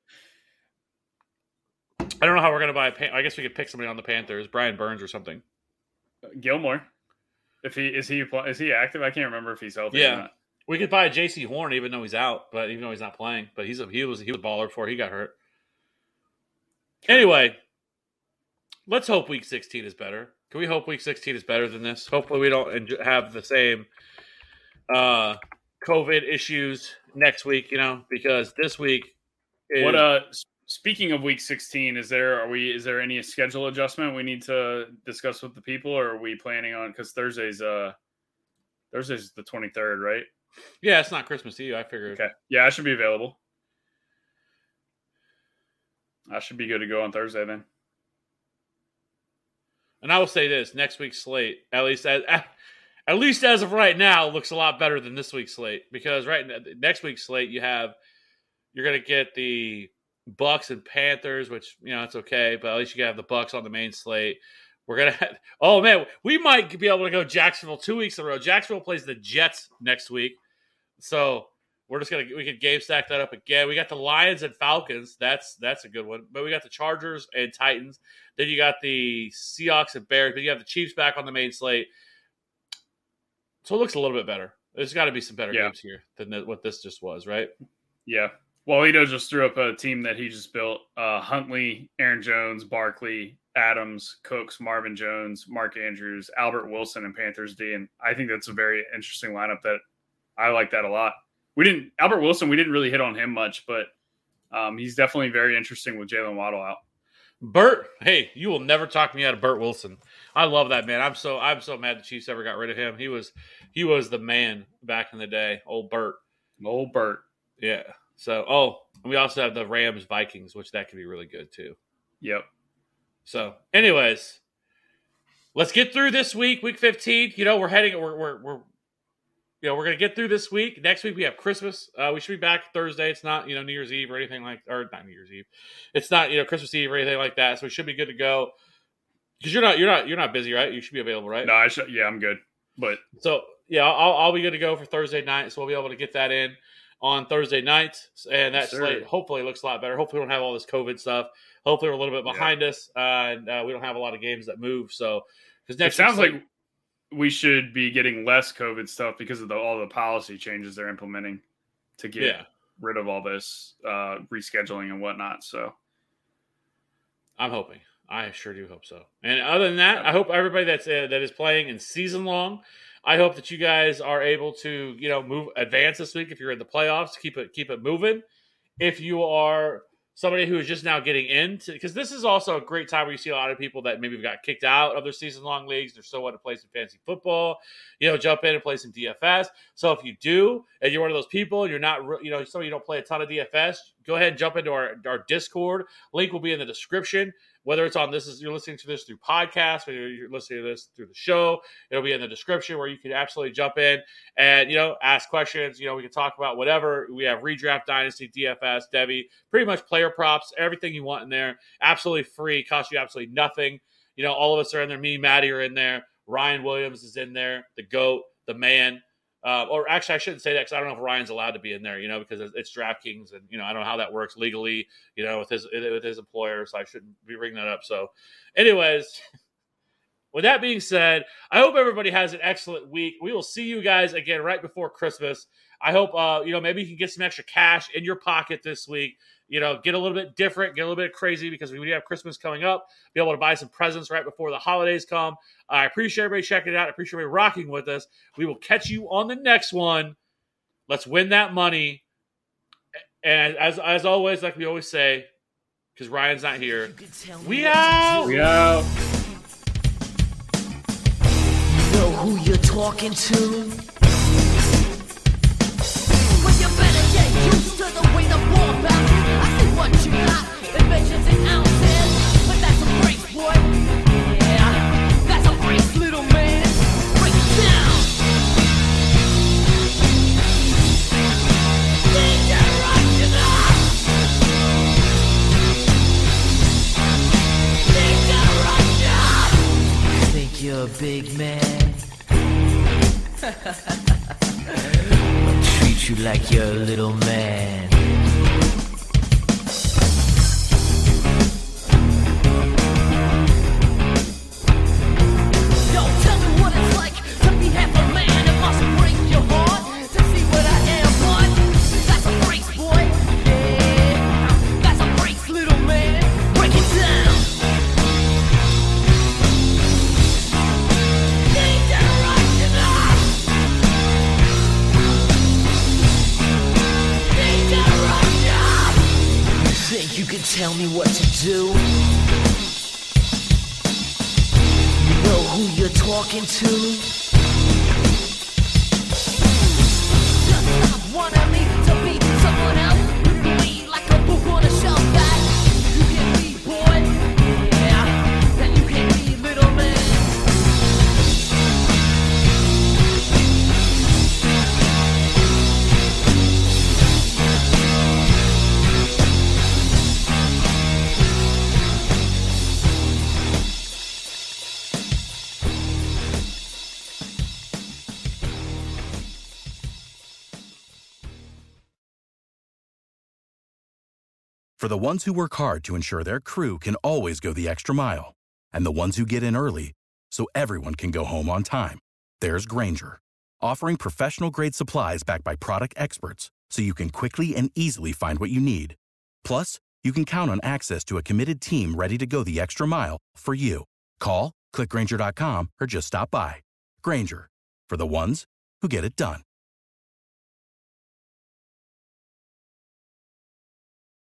I don't know how we're gonna buy a Pan- I guess we could pick somebody on the Panthers, Brian Burns or something. Gilmore, if he is he is he active? I can't remember if he's healthy. Yeah, or not. We could buy a J C Horn even though he's out, but even though he's not playing, but he's a, he was he was a baller before he got hurt. Anyway, let's hope Week sixteen is better. Can we hope Week sixteen is better than this? Hopefully, we don't have the same uh, COVID issues next week. You know, because this week. Is, what uh. Speaking of Week sixteen, is there are we is there any schedule adjustment we need to discuss with the people, or are we planning on because Thursday's uh Thursday's the twenty-third, right? Yeah, it's not Christmas Eve. I figured. Okay, yeah, I should be available. I should be good to go on Thursday then. And I will say this: next week's slate, at least as at least as of right now, looks a lot better than this week's slate because right next week's slate you have you're going to get the Bucks and Panthers, which, you know, it's okay, but at least you have the Bucks on the main slate. We're going to have, oh man, we might be able to go Jacksonville two weeks in a row. Jacksonville plays the Jets next week. So we're just going to, we could game stack that up again. We got the Lions and Falcons. That's, that's a good one. But we got the Chargers and Titans. Then you got the Seahawks and Bears, but you have the Chiefs back on the main slate. So it looks a little bit better. There's got to be some better yeah. games here than the, what this just was, right? Yeah. Well, Ito just threw up a team that he just built. Uh, Huntley, Aaron Jones, Barkley, Adams, Cooks, Marvin Jones, Mark Andrews, Albert Wilson, and Panthers D. And I think that's a very interesting lineup that I like that a lot. We didn't – Albert Wilson, we didn't really hit on him much, but um, he's definitely very interesting with Jalen Waddle out. Bert, hey, you will never talk me out of Bert Wilson. I love that man. I'm so I'm so mad the Chiefs ever got rid of him. He was he was the man back in the day. Old Bert. Old Bert. Yeah. So, oh, we also have the Rams Vikings, which that could be really good too. Yep. So, anyways, let's get through this week, week fifteen. You know, we're heading, we're, we're, we're you know, we're going to get through this week. Next week we have Christmas. Uh, we should be back Thursday. It's not, you know, New Year's Eve or anything like, or not New Year's Eve. It's not, you know, Christmas Eve or anything like that. So we should be good to go. Because you're not, you're not, you're not busy, right? You should be available, right? No, I should. Yeah, I'm good. But so yeah, I'll, I'll be good to go for Thursday night. So we'll be able to get that in on Thursday night, and that Sure. slate hopefully looks a lot better. Hopefully we don't have all this COVID stuff. Hopefully we're a little bit behind yeah. us, uh, and uh, we don't have a lot of games that move. So, because next it sounds slate, like we should be getting less COVID stuff because of the, all the policy changes they're implementing to get yeah. rid of all this uh, rescheduling and whatnot. So, I'm hoping. I sure do hope so. And other than that, I hope everybody that's uh, that is playing in season long. I hope that you guys are able to, you know, move advance this week. If you're in the playoffs, keep it keep it moving. If you are somebody who is just now getting into, because this is also a great time where you see a lot of people that maybe got kicked out of their season long leagues. They're still want to play some fantasy football, you know, jump in and play some D F S. So if you do, and you're one of those people, and you're not, you know, some of you don't play a ton of D F S, go ahead and jump into our our Discord. Link will be in the description. Whether it's on this is you're listening to this through podcast, whether you're listening to this through the show, it'll be in the description where you can absolutely jump in and, you know, ask questions. You know, we can talk about whatever. We have Redraft Dynasty, D F S, Debbie, pretty much player props, everything you want in there. Absolutely free, costs you absolutely nothing. You know, all of us are in there. Me, Maddie are in there. Ryan Williams is in there. The GOAT, the man. Uh, or actually, I shouldn't say that because I don't know if Ryan's allowed to be in there, you know, because it's DraftKings and, you know, I don't know how that works legally, you know, with his with his employer. So I shouldn't be bringing that up. So anyways, with that being said, I hope everybody has an excellent week. We will see you guys again right before Christmas. I hope, uh, you know, maybe you can get some extra cash in your pocket this week. You know, get a little bit different, get a little bit crazy because we do have Christmas coming up. Be able to buy some presents right before the holidays come. I appreciate everybody checking it out. I appreciate everybody rocking with us. We will catch you on the next one. Let's win that money. And as as always, like we always say, because Ryan's not here, we out. We out. You know who you're talking to? Well, you better get used to the way the ball bounces. I see what you got, inventions and ounces, but that's a brace, boy. Yeah, that's a brace, little man. Break it down. a big man. I'll treat you like you're a little man. Yo, tell me what it's like to be half a man. It must break your heart to see what I am, but that's a breaks, boy. Yeah, that's a breaks, little man. Break it down. Dangerous enough. Dangerous enough. You think you can tell me what to do? You know who you're talking to? Just stop wanting me to be someone else. Read like a book on a shelf that you can read, boy. Yeah, that you can read, little man. For the ones who work hard to ensure their crew can always go the extra mile, and the ones who get in early so everyone can go home on time, there's Grainger, offering professional-grade supplies backed by product experts so you can quickly and easily find what you need. Plus, you can count on access to a committed team ready to go the extra mile for you. Call, click Grainger dot com, or just stop by. Grainger, for the ones who get it done.